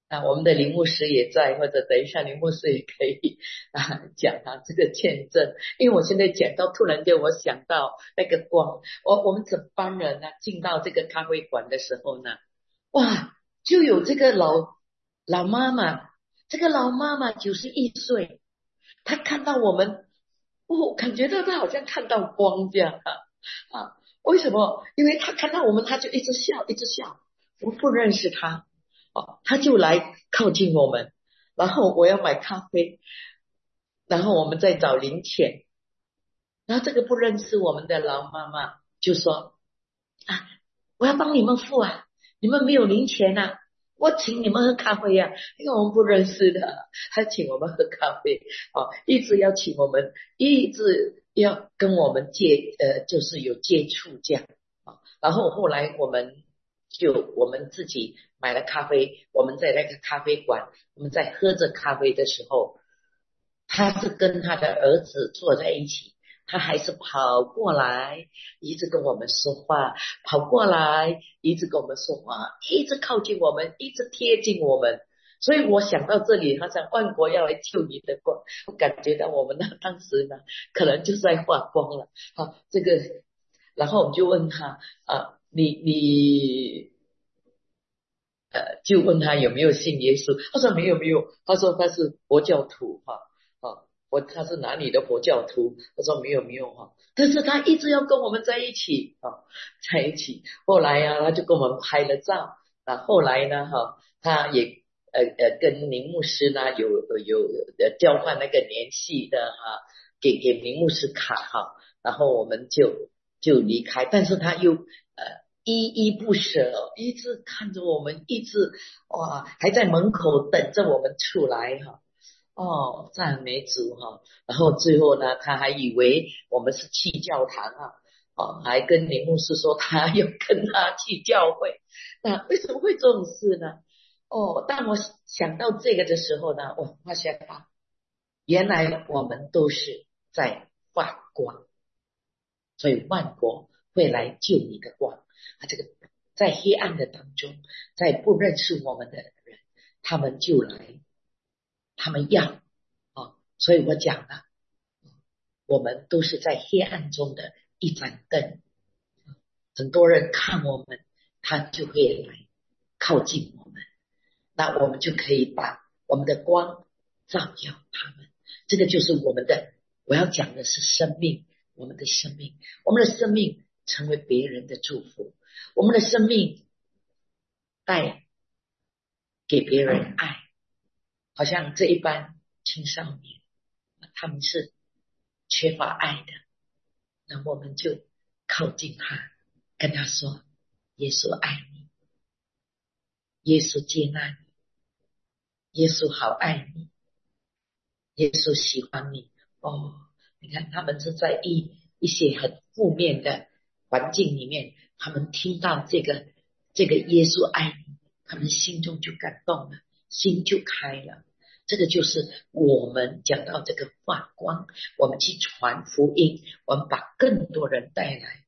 啊，我们的林牧师也在，或者等一下林牧师也可以啊讲他这个见证。因为我现在讲到，突然间我想到那个光，我我们整班人呢进到这个咖啡馆的时候呢，哇，就有这个老老妈妈，这个老妈妈九十一岁，她看到我们，我、哦、感觉到她好像看到光这样啊啊，为什么？因为她看到我们，她就一直笑，一直笑。我不认识她。哦，他就来靠近我们，然后我要买咖啡，然后我们再找零钱，然后这个不认识我们的老妈妈就说啊，我要帮你们付啊，你们没有零钱啊，我请你们喝咖啡啊，因为我们不认识的，他请我们喝咖啡，哦，一直要请我们，一直要跟我们接呃，就是有接触这样啊、哦，然后后来我们就我们自己买了咖啡，我们在那个咖啡馆，我们在喝着咖啡的时候，他是跟他的儿子坐在一起，他还是跑过来一直跟我们说话，跑过来一直跟我们说话，一直靠近我们，一直贴近我们。所以我想到这里，好像万国要来救你的光，我感觉到我们呢当时呢可能就是在发光了啊，这个然后我们就问他啊，你你呃，就问他有没有信耶稣，他说没有没有，他说他是佛教徒哈，啊，我他是哪里的佛教徒，他说没有没有哈，但是他一直要跟我们在一起啊，在一起。后来啊，他就跟我们拍了照，啊，后来呢哈，他也呃呃跟林牧师呢有有呃交换那个联系的哈，给给林牧师卡哈，然后我们就就离开，但是他又呃。依依不舍，一直看着我们，一直哇，还在门口等着我们出来哈。哦，赞美主哈。然后最后呢，他还以为我们是去教堂啊，哦，还跟林牧师说他要跟他去教会。那为什么会这种事呢？哦，当我想到这个的时候呢，我发现啊，原来我们都是在发光，所以万国会来救你的光。啊，这个在黑暗的当中，在不认识我们的人，他们就来，他们要啊，所以我讲了，我们都是在黑暗中的一盏灯，很多人看我们，他就会来靠近我们，那我们就可以把我们的光照耀他们。这个就是我们的，我要讲的是生命，我们的生命，我们的生命成为别人的祝福，我们的生命带给别人爱，好像这一班青少年他们是缺乏爱的，那我们就靠近他，跟他说耶稣爱你，耶稣接纳你，耶稣好爱你，耶稣喜欢你。哦，你看他们是在一一些很负面的环境里面，他们听到这个这个耶稣爱你，他们心中就感动了，心就开了。这个就是我们讲到这个发光，我们去传福音，我们把更多人带来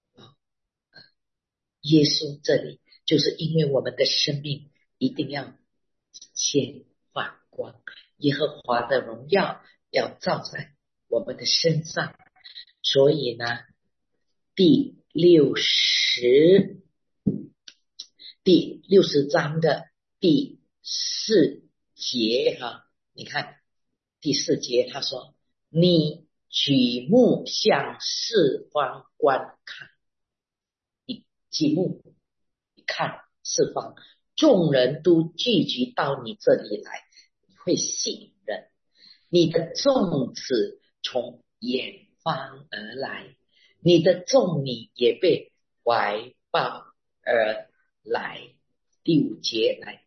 耶稣这里，就是因为我们的生命一定要先发光，耶和华的荣耀要照在我们的身上。所以呢，第六十第六十章的第四节哈，你看第四节他说，你举目向四方观看，你举目你看四方，众人都聚集到你这里来，你会吸引人，你的众子从远方而来，你的众女也被怀抱而来。第五节来，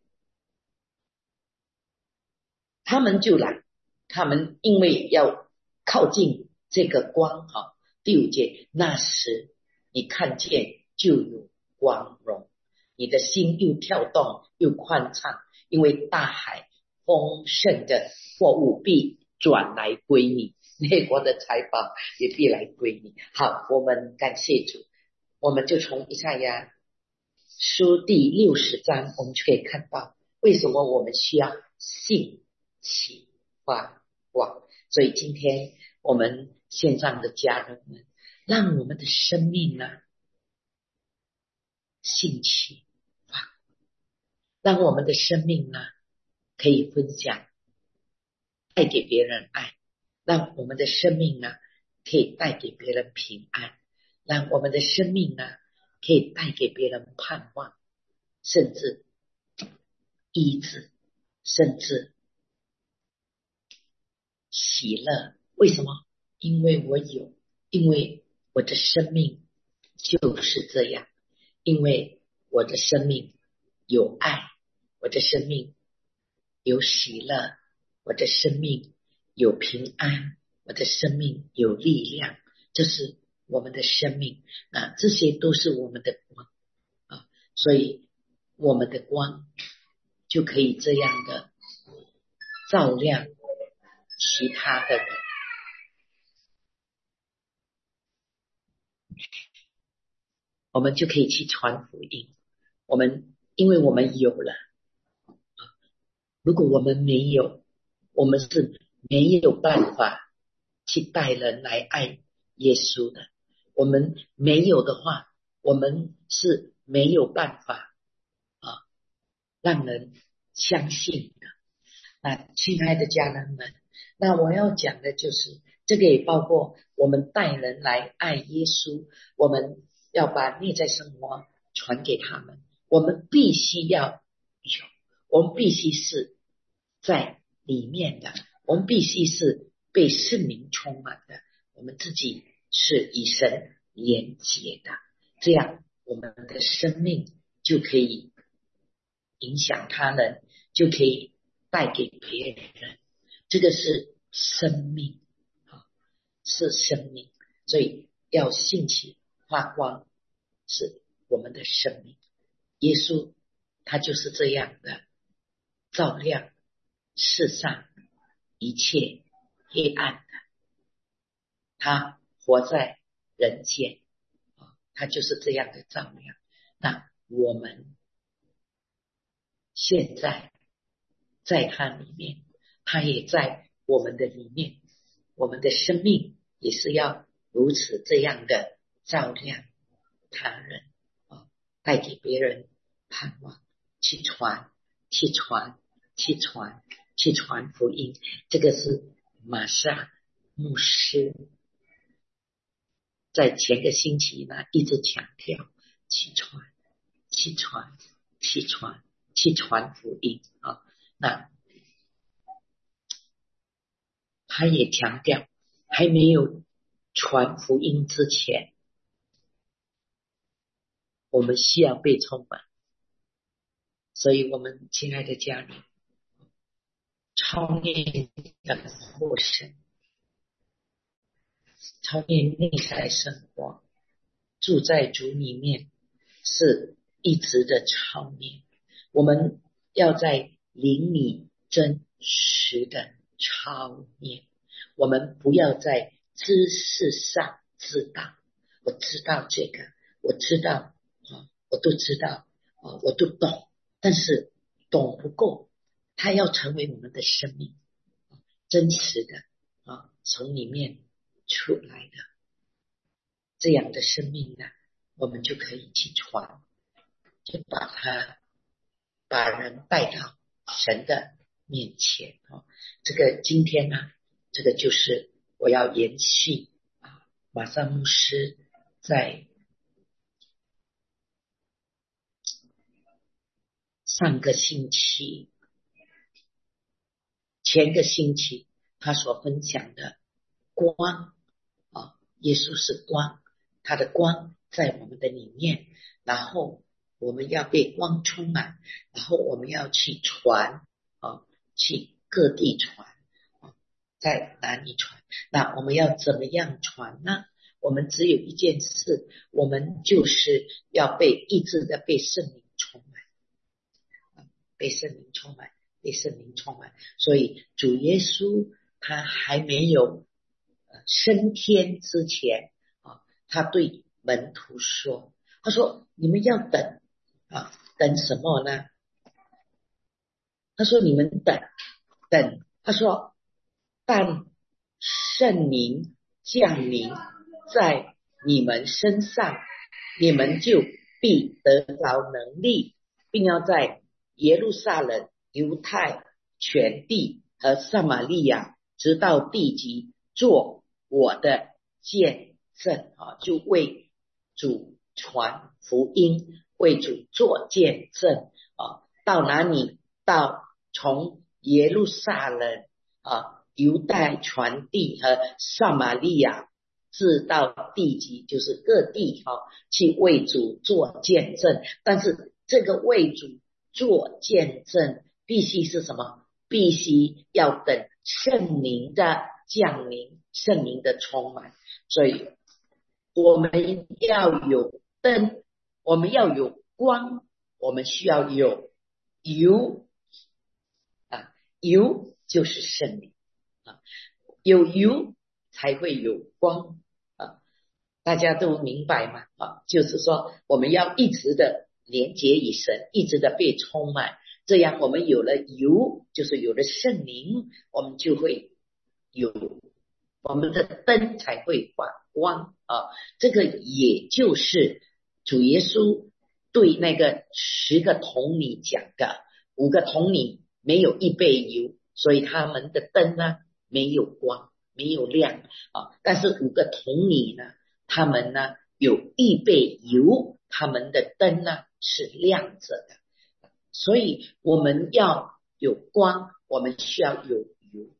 他们就来，他们因为要靠近这个光哈。第五节，那时你看见就有光荣，你的心又跳动又宽敞，因为大海丰盛的货物必转来归你，列国的财宝也必来归你。好，我们感谢主，我们就从以赛亚书第六十章，我们就可以看到为什么我们需要信起发光？所以今天我们线上的家人们，让我们的生命呢兴起发光，让我们的生命呢可以分享，带给别人爱，让我们的生命呢可以带给别人平安，让我们的生命呢可以带给别人盼望，甚至医治，甚至喜乐。为什么？因为我有，因为我的生命就是这样，因为我的生命有爱，我的生命有喜乐，我的生命有平安，我的生命有力量，这是我们的生命啊，这些都是我们的光啊，所以我们的光就可以这样的照亮其他的人。我们就可以去传福音。我们因为我们有了，如果我们没有，我们是没有办法去带人来爱耶稣的。我们没有的话，我们是没有办法啊让人相信的。那亲爱的家人们，那我要讲的就是这个，也包括我们带人来爱耶稣，我们要把内在生活传给他们，我们必须要有，我们必须是在里面的，我们必须是被圣灵充满的，我们自己是与神连结的，这样我们的生命就可以影响他人，就可以带给别人，这个是生命啊，是生命，所以要兴起发光，是我们的生命。耶稣他就是这样的照亮世上一切黑暗的，他活在人间啊，他就是这样的照亮。那我们现在在他里面，他也在我们的里面，我们的生命也是要如此这样的照亮他人啊，带给别人盼望，去传去传去传去传福音。这个是玛莎牧师在前个星期呢一直强调，去传去传去传去传福音啊。那他也强调，还没有传福音之前，我们需要被充满。所以我们亲爱的家人，超越的过程，超越内在生活，住在主里面，是一直的超越。我们要在灵里真实的超越，我们不要在知识上知道，我知道这个，我知道啊，我都知道啊，我都懂，但是懂不够，它要成为我们的生命，真实的啊，从里面出来的这样的生命呢，我们就可以去传，就把它把人带到神的面前啊。这个今天呢，这个就是我要延续啊，玛莎牧师在上个星期、前个星期他所分享的光啊，耶稣是光，他的光在我们的里面，然后我们要被光充满，然后我们要去传啊，去各地传啊，在哪里传？那我们要怎么样传呢？我们只有一件事，我们就是要被一直的被圣灵充满，被圣灵充满，被圣灵充满。所以主耶稣他还没有升天之前啊，他对门徒说，他说你们要等啊，等什么呢？ 他说你们等等，他说但圣灵降临在你们身上，你们就必得着能力，并要在耶路撒冷、犹太全地和撒玛利亚直到地极做我的见证啊，就为主传福音，为主做见证啊。到哪里？到从耶路撒冷啊、犹太全地和撒玛利亚至到地极，就是各地啊，去为主做见证。但是这个为主做见证必须是什么？必须要等圣灵的降临，圣灵的充满。所以我们要有灯，我们要有光，我们需要有油啊，油就是圣灵啊，有油才会有光啊，大家都明白吗？啊，就是说我们要一直的连结与神，一直的被充满，这样我们有了油，就是有了圣灵，我们就会有我们的灯才会发光啊。这个也就是主耶稣对那个十个童女讲的，五个童女没有一杯油，所以他们的灯呢没有光，没有亮啊。但是五个童女呢，他们呢有一杯油，他们的灯呢是亮着的。所以我们要有光，我们需要有油，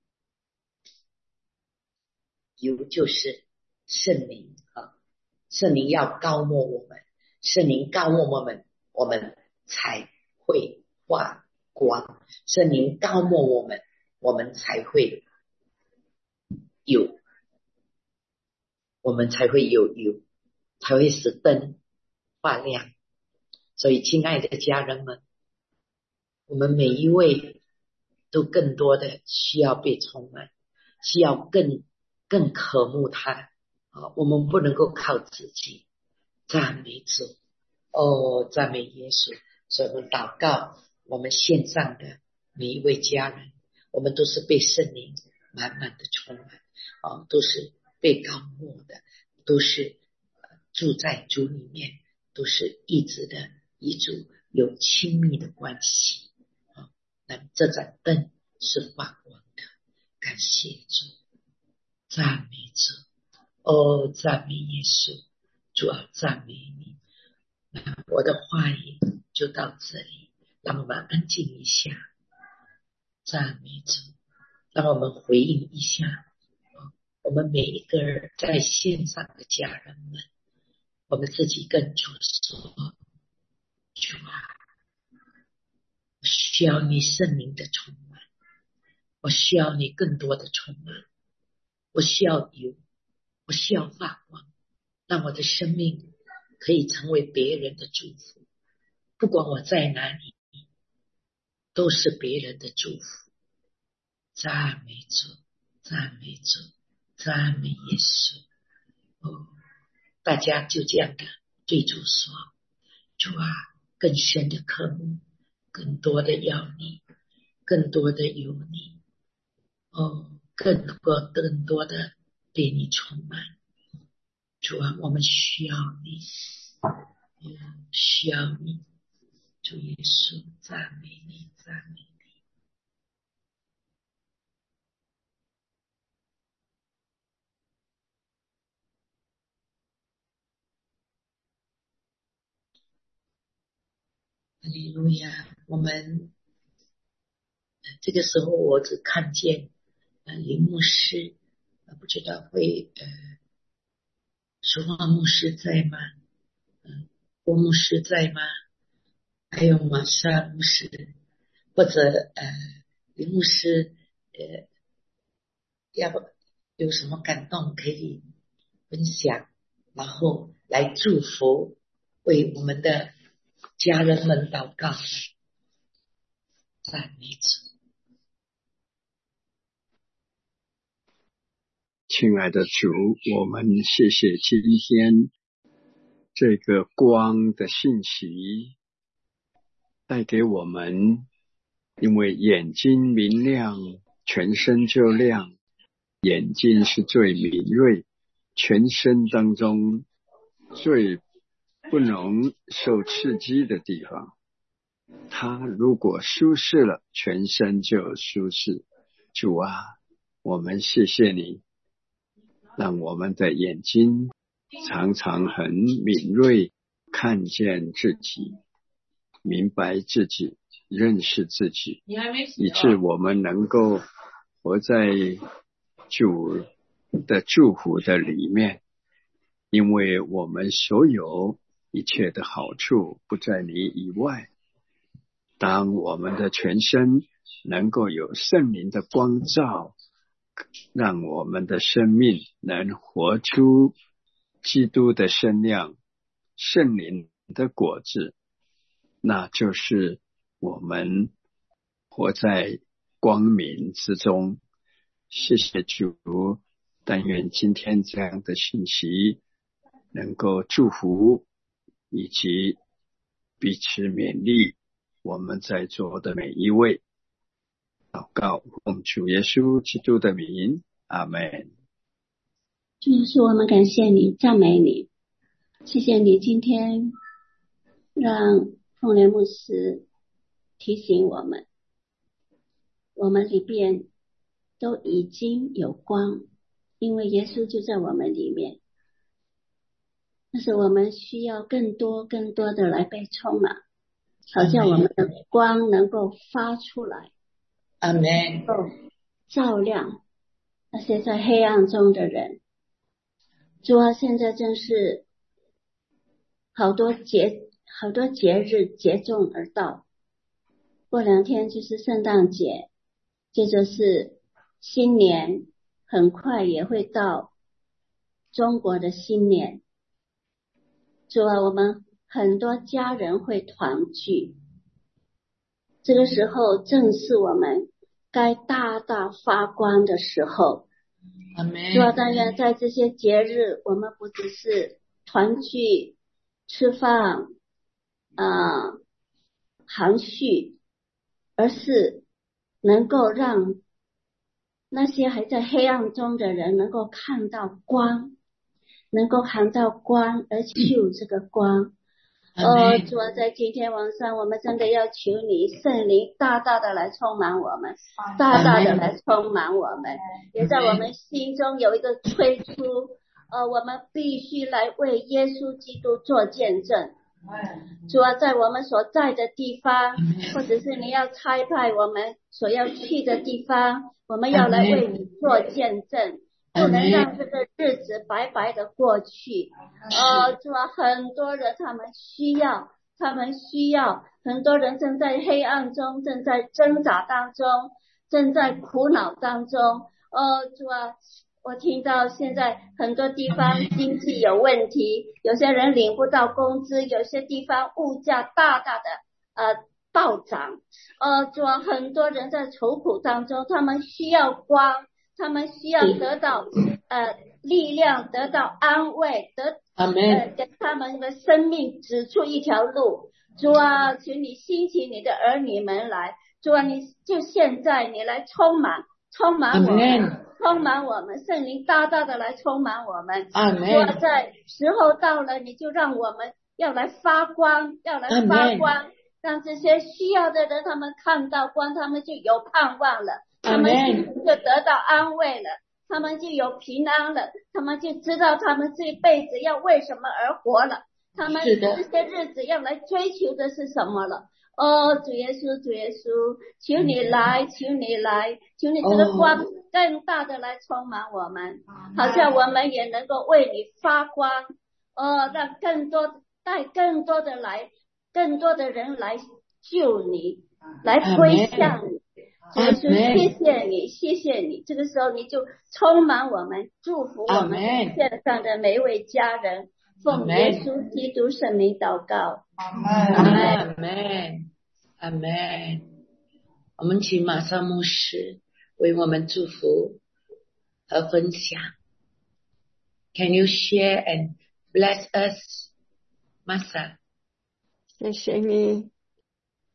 油就是圣灵啊，圣灵要高抹我们，圣灵高抹我们，我们才会发光，圣灵高抹我们，我们才会有，我们才会有油，才会使灯发亮。所以亲爱的家人们，我们每一位都更多的需要被充满，需要更更渴慕他啊！我们不能够靠自己。赞美主哦，赞美耶稣。所以我们祷告，我们线上的每一位家人，我们都是被圣灵满满的充满啊，都是被高抹的，都是住在主里面，都是一直的与主有亲密的关系啊。那这盏灯是发光的，感谢主，赞美主哦，赞美耶稣，主啊，赞美你。那我的话语就到这里，让我们安静一下，赞美主，让我们回应一下我们每一个人在线上的家人们，我们自己跟主说，主啊，我需要你圣灵的充满，我需要你更多的充满，我需要油，我需要发光，让我的生命可以成为别人的祝福，不管我在哪里，都是别人的祝福。赞美主，赞美主，赞美耶稣。哦，大家就这样的对主说，主啊，更深的渴慕，更多的要你，更多的有你，哦，更多更多的被你充满。主啊，我们需要你，嗯，需要你，主耶稣，赞美你，赞美你。哈利路亚！我们这个时候我只看见呃林牧师，呃不知道会呃淑华牧师在吗？嗯、呃，郭牧师在吗？还有玛莎牧师，或者呃林牧师呃要有什么感动可以分享，然后来祝福，为我们的家人们祷告。赞美主。 亲爱的主，我们谢谢今天这个光的信息带给我们因为眼睛明亮，全身就亮。眼睛是最敏锐，全身当中最不能受刺激的地方。它如果舒适了，全身就舒适。主啊，我们谢谢你，让我们的眼睛常常很敏锐，看见自己，明白自己，认识自己，以致我们能够活在主的祝福的里面。因为我们所有一切的好处不在你以外。当我们的全身能够有圣灵的光照，让我们的生命能活出基督的身量，圣灵的果子，那就是我们活在光明之中。谢谢主，但愿今天这样的信息能够祝福以及彼此勉励我们在座的每一位。祷告奉主耶稣基督的名，阿们。 主耶稣，我们感谢你，赞美你，谢谢你今天让凤莲牧师提醒我们，我们里边都已经有光，因为耶稣就在我们里面。但是我们需要更多更多的来被充满，好像我们的光能够发出来， 阿们， 能够照亮那些在黑暗中的人。主啊，现在正是好多节好多节日接踵而到，过两天就是圣诞节，接着是新年，很快也会到中国的新年。主啊，我们很多家人会团聚，这个时候正是我们该大大发光的时候。 阿们。 主啊，但愿在这些节日，我们不只是团聚、吃饭、啊、含蓄，而是能够让那些还在黑暗中的人能够看到光，能够看到光而求这个光。哦，主啊，在今天晚上我们真的要求你圣灵大大的来充满我们，大大的来充满我们，也在我们心中有一个催促，呃，我们必须来为耶稣基督做见证。主啊，在我们所在的地方，或者是你要差派我们所要去的地方，我们要来为你做见证，不能让这个日子白白的过去。呃，主啊，很多人他们需要，他们需要，很多人正在黑暗中，正在挣扎当中，正在苦恼当中。呃，主啊，我听到现在很多地方经济有问题，有些人领不到工资，有些地方物价大大的呃暴涨。呃，主啊，很多人在愁苦当中，他们需要光，他们需要得到呃力量，得到安慰，得呃给他们的生命指出一条路。主啊，请你兴起你的儿女们来，主啊，你就现在你来充满充满我们，充满我们，圣灵大大的来充满我们。主啊，在时候到了，你就让我们要来发光，要来发光，让这些需要的人他们看到光，他们就有盼望了，他们就得到安慰了，他们就有平安了，他们就知道他们这一辈子要为什么而活了，他们这些日子要来追求的是什么了。哦，主耶稣，主耶稣，求你来，求你来，求你这个光更大的来充满我们，好像我们也能够为你发光。哦，让更多带更多的来，更多的人来救你，来归向你。主耶稣，谢谢你，谢谢你。这个时候你就充满我们，祝福我们线上的每一位家人。奉耶稣基督圣名祷告， 阿门，阿门，阿门。我们请马上牧师为我们祝福和分享。Can you share and bless us, Masa? 谢谢你，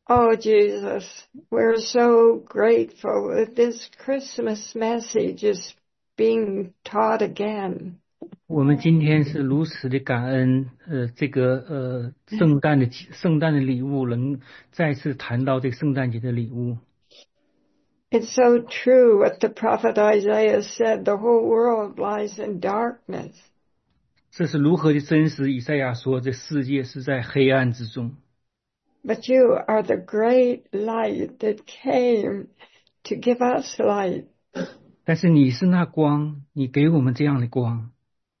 Oh, Jesus, we're so grateful that this Christmas message is being taught again. 我们今天是如此的感恩，呃，这个呃圣诞的圣诞的礼物能再次谈到这个圣诞节的礼物。 It's so true what the prophet Isaiah said, the whole world lies in darkness. 这是如何的真实？以赛亚说，这世界是在黑暗之中。 But you are the great light that came to give us light. 但是你是那光，你给我们这样的光。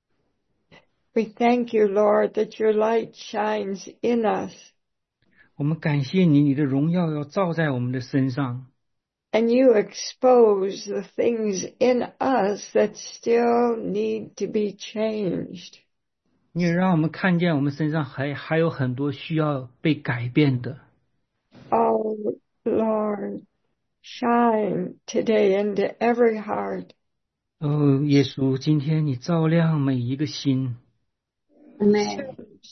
We thank you, Lord, that your light shines in us. 我们感谢你，你的荣耀要照在我们的身上。 And you expose the things in us that still need to be changed. 你也让我们看见我们身上还还有很多需要被改变的。 Oh, Lord, shine today into every heart. 哦，耶稣，今天你照亮每一个心。 Amen.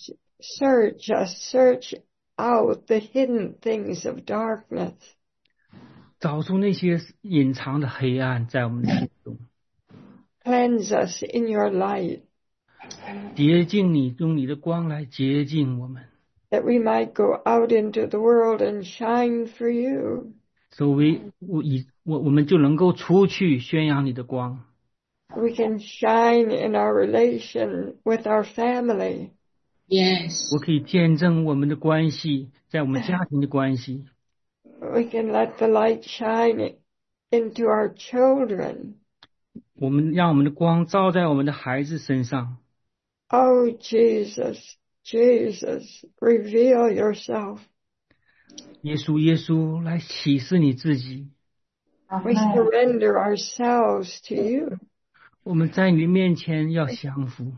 Search us, search out the hidden things of darkness. 找出那些隐藏的黑暗在我们的心中。 Cleanse us in your light. 洁净你，用你的光来洁净我们。 That we might go out into the world and shine for you. 所以我以我我们就能够出去宣扬你的光。 We can shine in our relation with our family. Yes. 我可以见证我们的关系，在我们家庭的关系。 We can let the light shine into our children. 我们让我们的光照在我们的孩子身上。 Oh, Jesus, Jesus, reveal yourself. 耶稣，耶稣，来启示你自己。 We surrender ourselves to you. 我们在你面前要降服，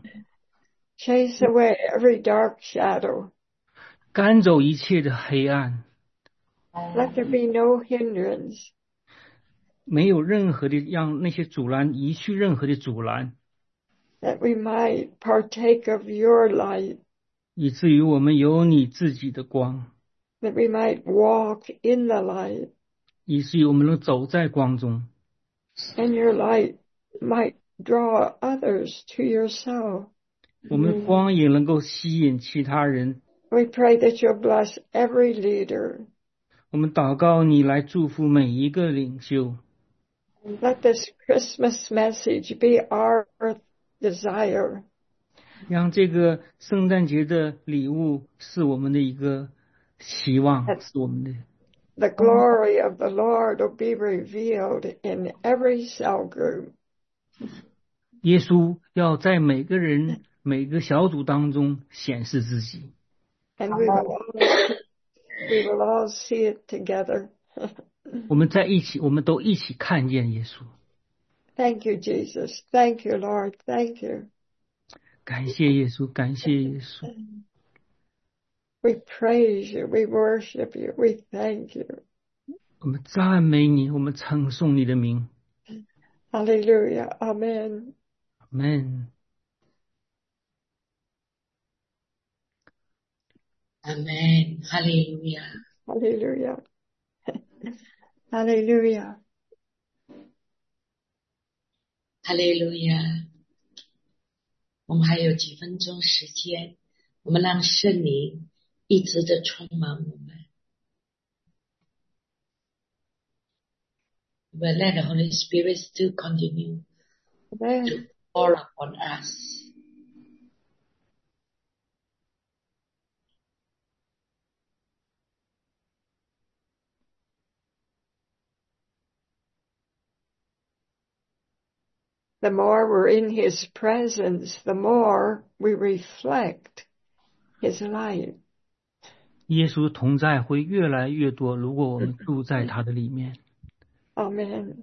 Chase away every dark shadow. 赶走一切的黑暗， Let there be no hindrance. 没有任何的让那些阻拦移去任何的阻拦， That we might partake of your light. 以至于我们有你自己的光， That we might walk in the light. 以至于我们能走在光中， And your light might draw others to yourself. 我们光也能够吸引其他人。 We pray that you'll bless every leader. 我们祷告你来祝福每一个领袖。 Let this Christmas message be our desire. 让这个圣诞节的礼物是我们的一个希望，是我们的。 The glory of the Lord will be revealed in every cell group. 耶稣要在每个人每个小组当中显示自己。 And we will all, we will all see it together. 我们在一起，我们都一起看见耶稣。 Thank you, Jesus. Thank you, Lord. Thank you. 感谢耶稣，感谢耶稣。 We praise you. We worship you. We thank you. 我们赞美你，我们称颂你的名。 Hallelujah. Amen. Amen。 Amen. Hallelujah. Hallelujah. Hallelujah. Hallelujah. 我们还有几分钟时间，我们让圣灵一直的充满我们。But let the Holy Spirit still continue Amen. to fall upon us. The more we're in his presence, the more we reflect his light. 耶稣同在会越来越多，如果我们住在他的里面。 Amen.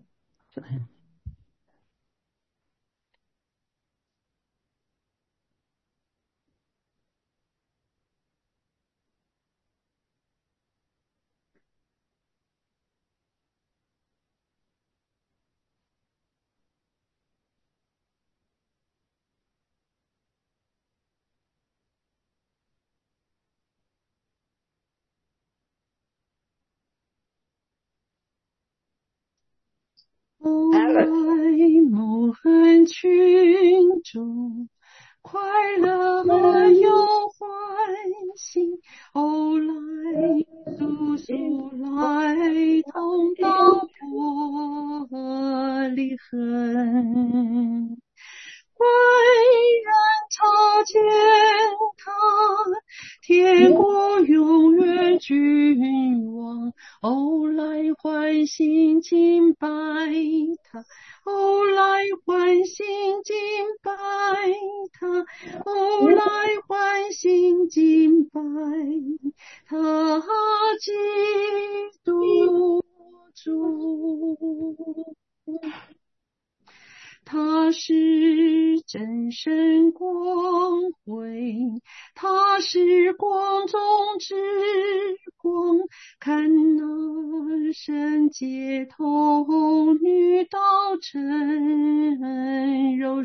蒙恩群众，快乐和有欢喜，哦来速速来同到伯利恒。万人朝见他，天国永远君王，哦来欢欣敬拜他，哦来欢欣敬拜他，哦来欢欣敬拜他，基督主。他是真神光辉，他是光中之光，看那圣洁童女道真柔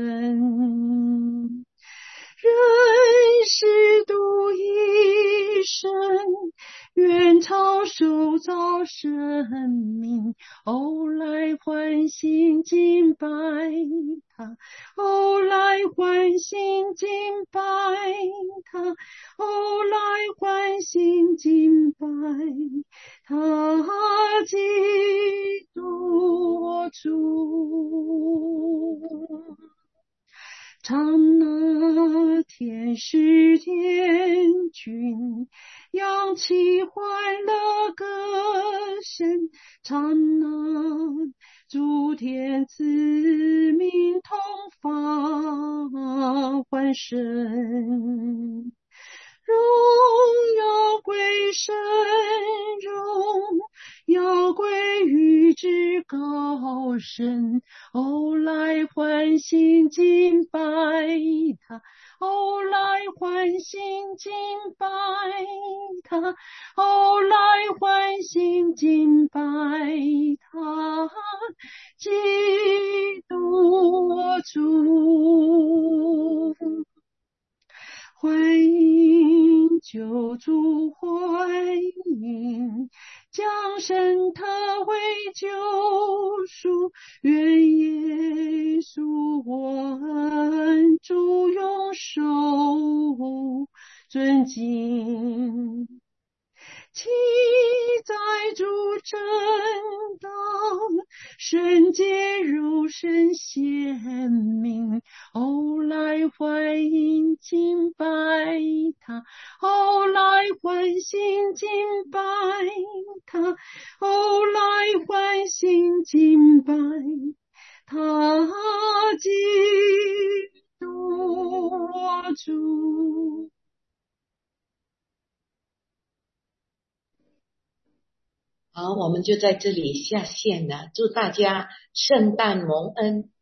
身。人是独一生，愿超受造生命，哦来欢欣敬拜他，哦来欢欣敬拜他，哦来欢欣敬拜他，基督主。唱那天使天军，扬起欢乐歌声，唱那诸天子民同发欢声。荣耀归神，荣耀归于至高神，哦来欢欣敬拜他，哦来欢欣敬拜他，哦来欢欣敬拜他，基督主。欢迎救主，欢迎降生他为救赎，愿耶稣我恩主永受尊敬。期在主正道，圣洁柔身显明，哦来欢迎敬拜他，哦来欢欣敬拜他，哦来欢欣敬拜他，基督主。 好，我们就在这里下线了。祝大家圣诞蒙恩。